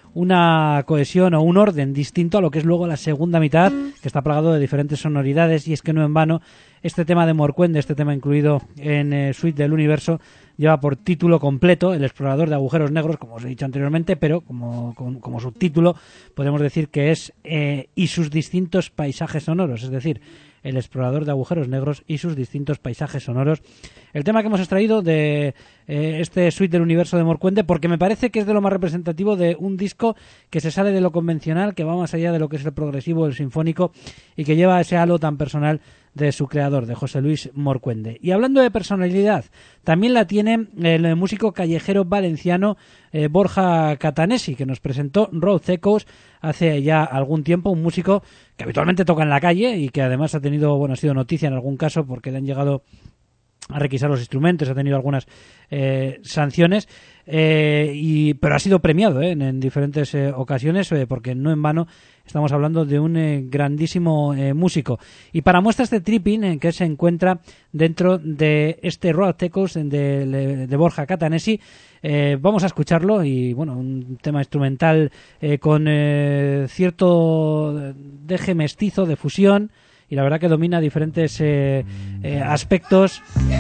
S1: una cohesión o un orden distinto a lo que es luego la segunda mitad, que está plagado de diferentes sonoridades, y es que no en vano este tema de Morcuende, este tema incluido en eh, Suite del Universo, lleva por título completo El explorador de agujeros negros, como os he dicho anteriormente, pero como, como, como subtítulo podemos decir que es eh, y sus distintos paisajes sonoros, es decir, El explorador de agujeros negros y sus distintos paisajes sonoros. El tema que hemos extraído de eh, este Suite del Universo de Morcuende, porque me parece que es de lo más representativo de un disco que se sale de lo convencional, que va más allá de lo que es el progresivo, el sinfónico, y que lleva ese halo tan personal de su creador, de José Luis Morcuende. Y hablando de personalidad, también la tiene el músico callejero valenciano eh, Borja Catanesi, que nos presentó Road Echoes hace ya algún tiempo, un músico que habitualmente toca en la calle y que además ha tenido, bueno, ha sido noticia en algún caso porque le han llegado a requisar los instrumentos, ha tenido algunas eh, sanciones, eh, y pero ha sido premiado eh, en, en diferentes eh, ocasiones, eh, porque no en vano estamos hablando de un eh, grandísimo eh, músico. Y para muestra este tripping eh, que se encuentra dentro de este Road Echoes de, de, de Borja Catanesi, eh, vamos a escucharlo. Y bueno, un tema instrumental eh, con eh, cierto deje mestizo de fusión, y la verdad que domina diferentes eh, eh, aspectos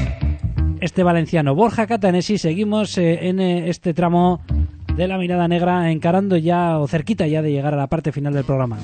S1: este valenciano Borja Catanesi. Seguimos eh, en eh, este tramo de La Mirada Negra, encarando ya o cerquita ya de llegar a la parte final del programa.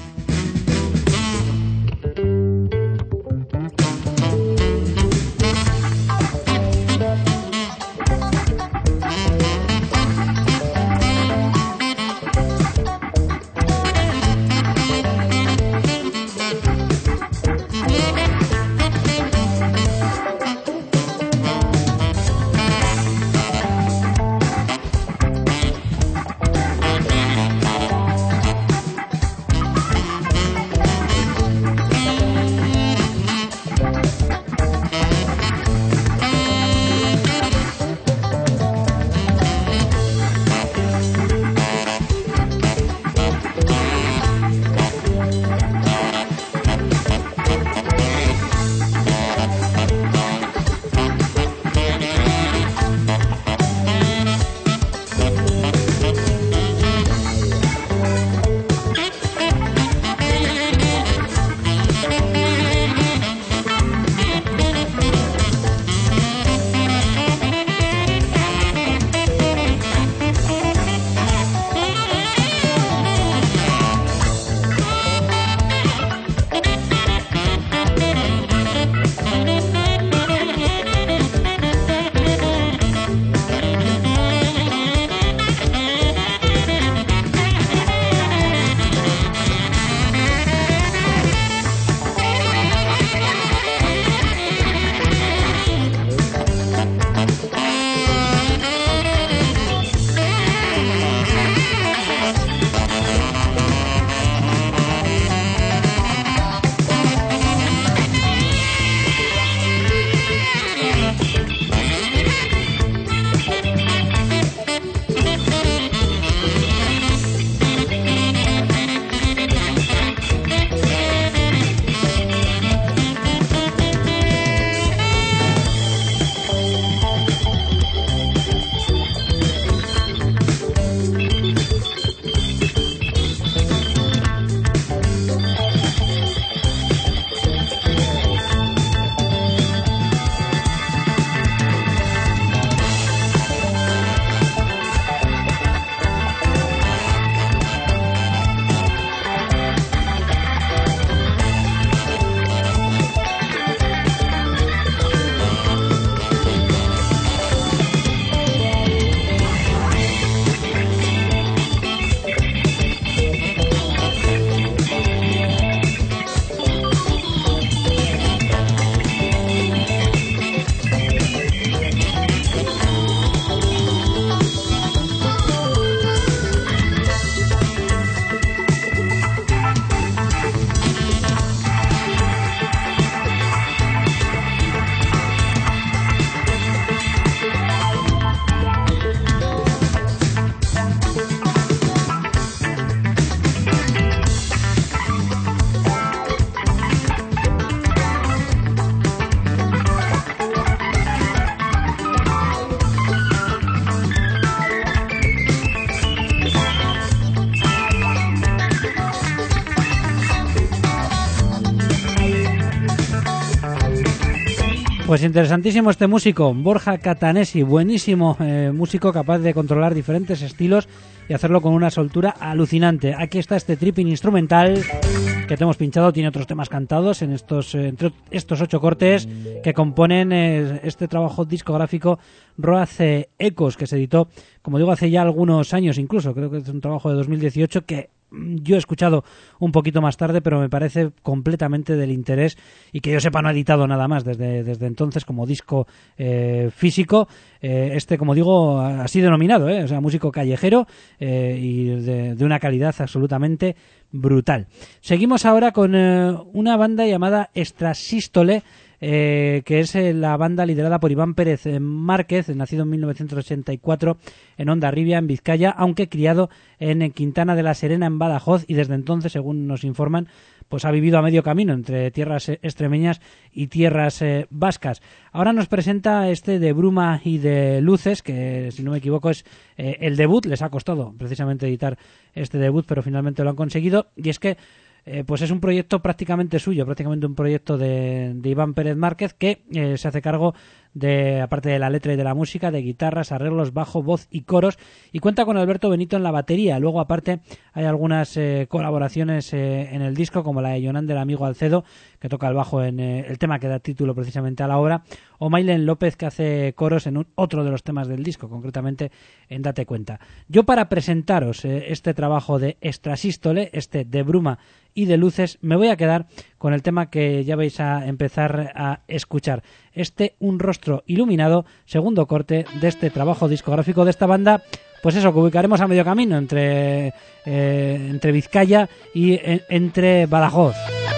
S1: Pues interesantísimo este músico, Borja Catanesi, buenísimo eh, músico capaz de controlar diferentes estilos y hacerlo con una soltura alucinante. Aquí está este tripping instrumental que te hemos pinchado, tiene otros temas cantados en estos eh, entre estos ocho cortes que componen eh, este trabajo discográfico Road Echoes, que se editó, como digo, hace ya algunos años incluso, creo que es un trabajo de dos mil dieciocho que yo he escuchado un poquito más tarde, pero me parece completamente del interés y que yo sepa no ha editado nada más desde, desde entonces como disco eh, físico. Eh, este, como digo, así denominado, eh, o sea, músico callejero eh, y de, de una calidad absolutamente brutal. Seguimos ahora con eh, una banda llamada Extrasístole, Eh, que es eh, la banda liderada por Iván Pérez eh, Márquez, nacido en mil novecientos ochenta y cuatro en Hondarribia, en Vizcaya, aunque criado en, en Quintana de la Serena, en Badajoz, y desde entonces, según nos informan, pues ha vivido a medio camino entre tierras eh, extremeñas y tierras eh, vascas. Ahora nos presenta este de Bruma y de Luces, que si no me equivoco es eh, el debut. Les ha costado precisamente editar este debut, pero finalmente lo han conseguido, y es que Eh, pues es un proyecto prácticamente suyo, prácticamente un proyecto de, de Iván Pérez Márquez, que eh, se hace cargo de, aparte de la letra y de la música, de guitarras, arreglos, bajo, voz y coros, y cuenta con Alberto Benito en la batería. Luego, aparte, hay algunas eh, colaboraciones eh, en el disco, como la de Jonan del Amigo Alcedo, que toca el bajo en eh, el tema que da título precisamente a la obra, o Maylen López, que hace coros en un, otro de los temas del disco, concretamente en Date Cuenta. Yo, para presentaros eh, este trabajo de Extrasístole, este de Bruma y de Luces, me voy a quedar con el tema que ya vais a empezar a escuchar. Este Un Rostro Iluminado, segundo corte de este trabajo discográfico de esta banda, pues eso, que ubicaremos a medio camino entre, eh, entre Vizcaya y eh, entre Badajoz.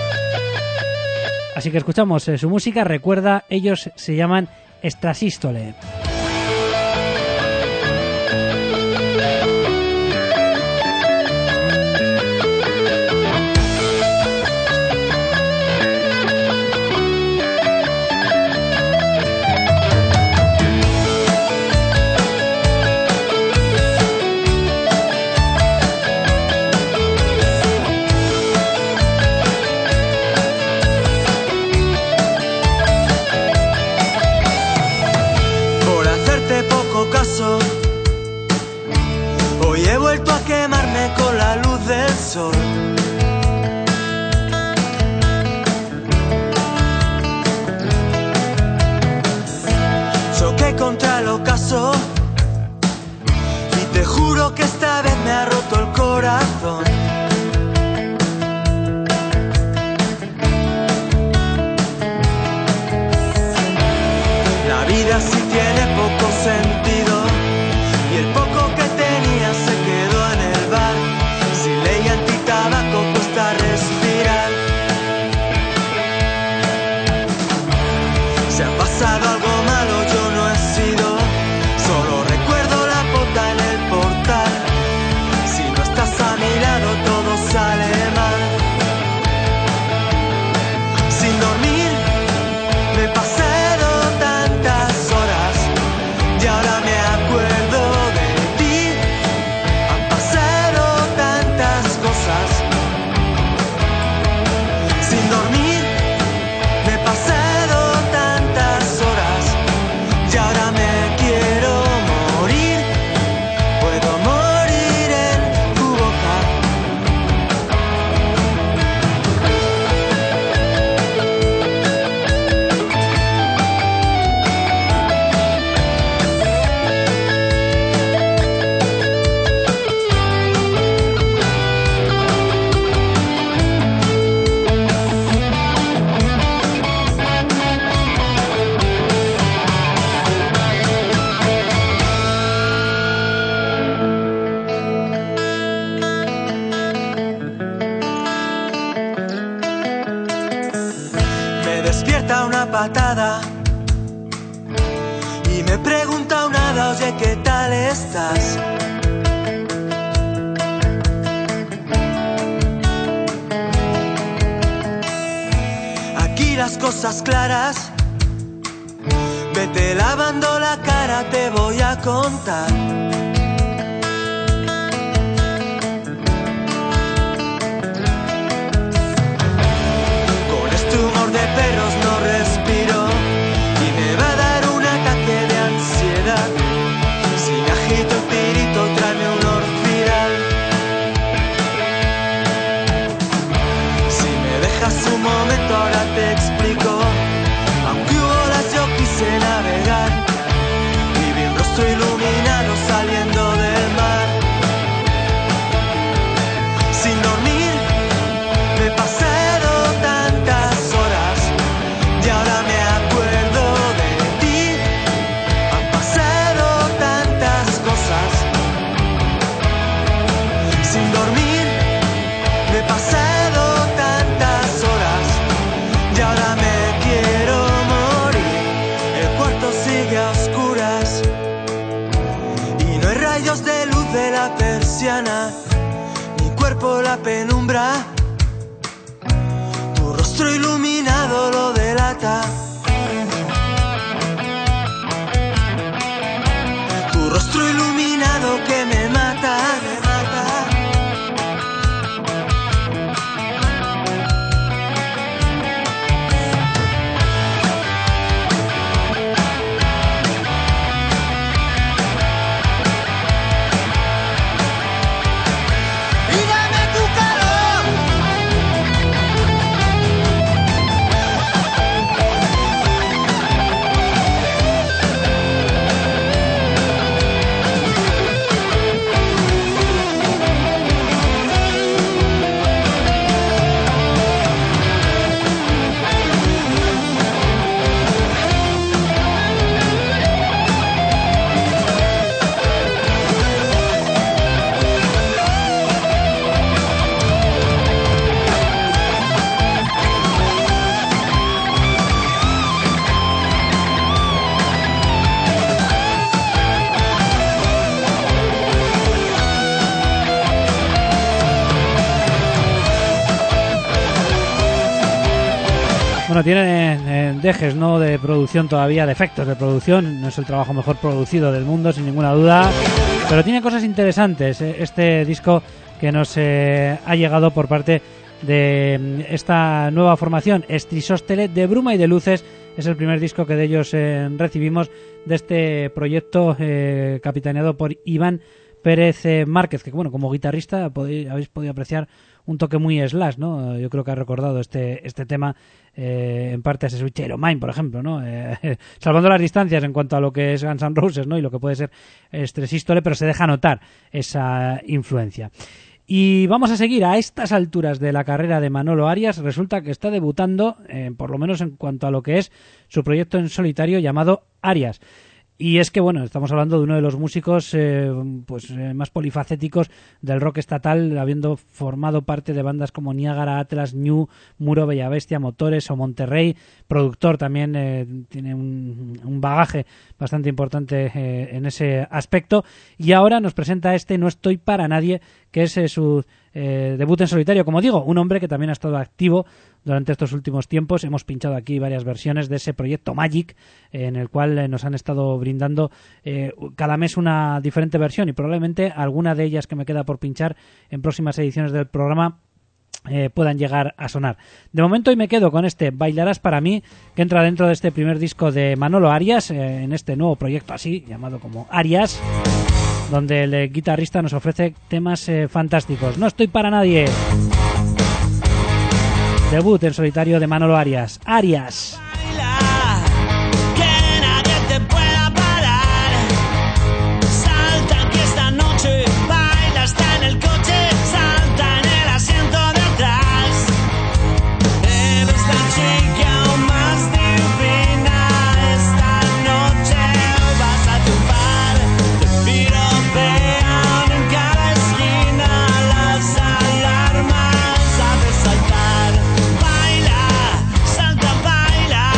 S1: Así que escuchamos eh, su música. Recuerda, ellos se llaman Extrasístole.
S3: Hoy he vuelto a quemarme con la luz del sol. Choqué contra el ocaso y te juro que esta vez me ha roto el corazón. La vida sí tiene poco sentido y el poco que tenía se quedó en el bar. Sin ley antitabaco cuesta respirar. Se ha pasado algo malo, yo no he sido. Solo recuerdo la pota en el portal. Si no estás a mi lado todo sale mal. Sin dormir me pasé tantas horas y ahora me acuerdo de ti. Han pasado tantas cosas. Sin dormir me he pasado tantas horas y ahora me quiero morir. Puedo morir en tu boca. Me despierta una patada y me pregunta un hada, oye, ¿qué tal estás? Aquí las cosas claras, vete lavando la cara, te voy a contar. Con este humor de perros no respiro y de la persiana, mi cuerpo la penumbra, tu rostro iluminado lo delata. Tu rostro iluminado que me mata, me mata.
S1: Bueno, tiene eh, dejes, ¿no?, de producción todavía, de efectos de producción. No es el trabajo mejor producido del mundo, sin ninguna duda, pero tiene cosas interesantes. Eh, este disco que nos eh, ha llegado por parte de esta nueva formación, Strisóstele, de Bruma y de Luces. Es el primer disco que de ellos eh, recibimos de este proyecto eh, capitaneado por Iván Pérez eh, Márquez, que bueno, como guitarrista podéis, habéis podido apreciar un toque muy Slash, ¿no? Yo creo que ha recordado este este tema eh, en parte a ese Sweet Child O' Mine, por ejemplo, ¿no? Eh, salvando las distancias en cuanto a lo que es Guns N' Roses, ¿no?, y lo que puede ser Strisóstele, pero se deja notar esa influencia. Y vamos a seguir a estas alturas de la carrera de Manolo Arias. Resulta que está debutando, eh, por lo menos en cuanto a lo que es su proyecto en solitario llamado Arias. Y es que, bueno, estamos hablando de uno de los músicos eh, pues eh, más polifacéticos del rock estatal, habiendo formado parte de bandas como Niágara, Atlas, Ñu, Muro, Bellavestia, Motores o Monterrey. Productor también, eh, tiene un, un bagaje bastante importante eh, en ese aspecto. Y ahora nos presenta este No estoy para nadie, que es eh, su eh, debut en solitario. Como digo, un hombre que también ha estado activo durante estos últimos tiempos. Hemos pinchado aquí varias versiones de ese proyecto Magic, eh, en el cual eh, nos han estado brindando eh, cada mes una diferente versión, y probablemente alguna de ellas que me queda por pinchar en próximas ediciones del programa eh, puedan llegar a sonar. De momento hoy me quedo con este Bailarás para mí, que entra dentro de este primer disco de Manolo Arias, eh, en este nuevo proyecto así, llamado como Arias, donde el eh, guitarrista nos ofrece temas eh, fantásticos. No estoy para nadie. Debut en solitario de Manolo Arias. Arias.
S3: Baila, salta, baila.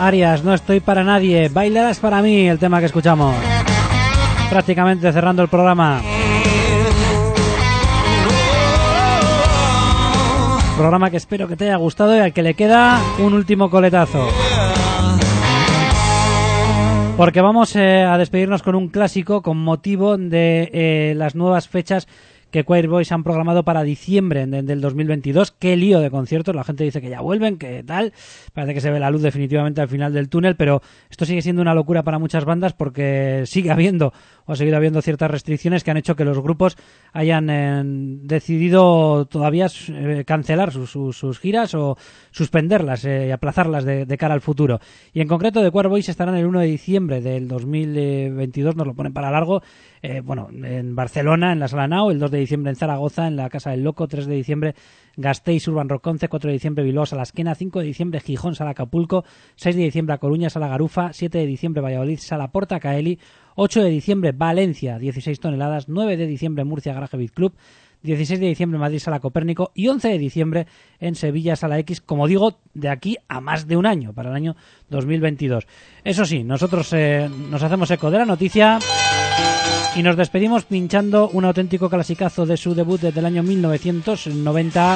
S1: Arias, no estoy para nadie, bailarás para mí, el tema que escuchamos. Prácticamente cerrando el programa. Programa que espero que te haya gustado y al que le queda un último coletazo. Porque vamos eh, a despedirnos con un clásico con motivo de eh, las nuevas fechas que Choir Boys han programado para diciembre de, del dos mil veintidós. Qué lío de conciertos, la gente dice que ya vuelven, que tal, parece que se ve la luz definitivamente al final del túnel, pero esto sigue siendo una locura para muchas bandas porque sigue habiendo o ha seguido habiendo ciertas restricciones que han hecho que los grupos hayan eh, decidido todavía eh, cancelar sus, sus, sus giras o suspenderlas y eh, aplazarlas de, de cara al futuro. Y en concreto The Choir Boys estarán el uno de diciembre del dos mil veintidós, nos lo ponen para largo, eh, bueno, en Barcelona, en la Sala Nau, el dos de diciembre en Zaragoza, en la Casa del Loco, tres de diciembre Gasteiz Urban Rock Conce, cuatro de diciembre Bilbao Sala Esquena, cinco de diciembre Gijón Sala Acapulco, seis de diciembre A Coruña Sala Garufa, siete de diciembre Valladolid Sala Porta Caeli, ocho de diciembre Valencia dieciséis toneladas, nueve de diciembre Murcia Garage Beat Club, dieciséis de diciembre Madrid Sala Copérnico y once de diciembre en Sevilla Sala X, como digo, de aquí a más de un año, para el año dos mil veintidós. Eso sí, nosotros eh, nos hacemos eco de la noticia y nos despedimos pinchando un auténtico clasicazo de su debut desde el año mil novecientos noventa.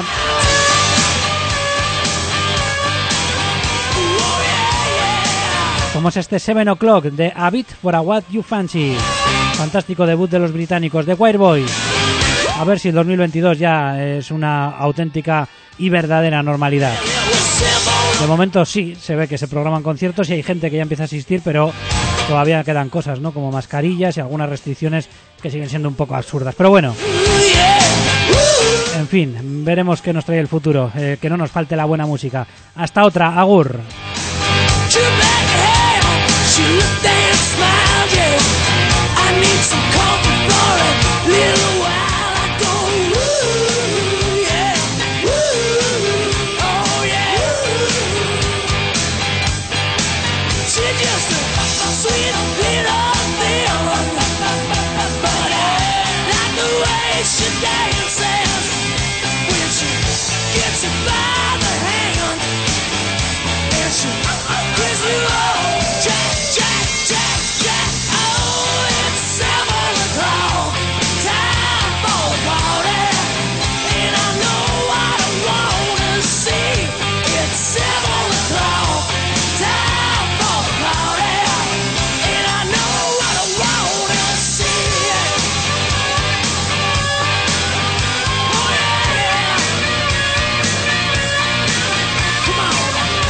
S1: Como es este Seven O'Clock de A Beat for a What You Fancy. Fantástico debut de los británicos de Choir Boys. A ver si el dos mil veintidós ya es una auténtica y verdadera normalidad. De momento sí, se ve que se programan conciertos y hay gente que ya empieza a asistir, pero todavía quedan cosas, ¿no? Como mascarillas y algunas restricciones que siguen siendo un poco absurdas. Pero bueno, en fin, veremos qué nos trae el futuro. Eh, que no nos falte la buena música. Hasta otra, agur.
S3: She looked and smiled, yeah. I need some coffee for a little while. I go, ooh, yeah, ooh, oh yeah. She's just a sweet little thing, but I like the way she dances when she gets you by the hand and she gives you all. Jack, Jack, Jack, oh, it's seven o'clock, time for the party, and I know what I wanna see. It's seven o'clock, time for the party, and I know what I wanna see. Oh yeah, come on.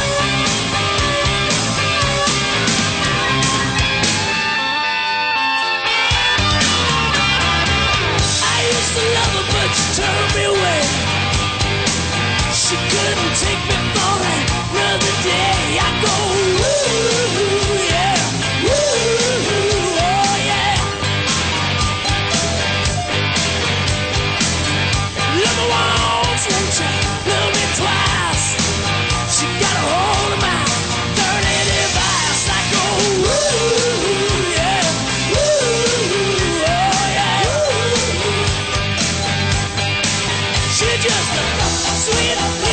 S3: She turned me away. She couldn't take me for another day. I go, ooh, yeah, ooh, oh yeah. Love me once, won't you? Love me twice. She got a hold of my dirty device. I go, ooh, yeah, ooh, oh yeah. She's just a sweet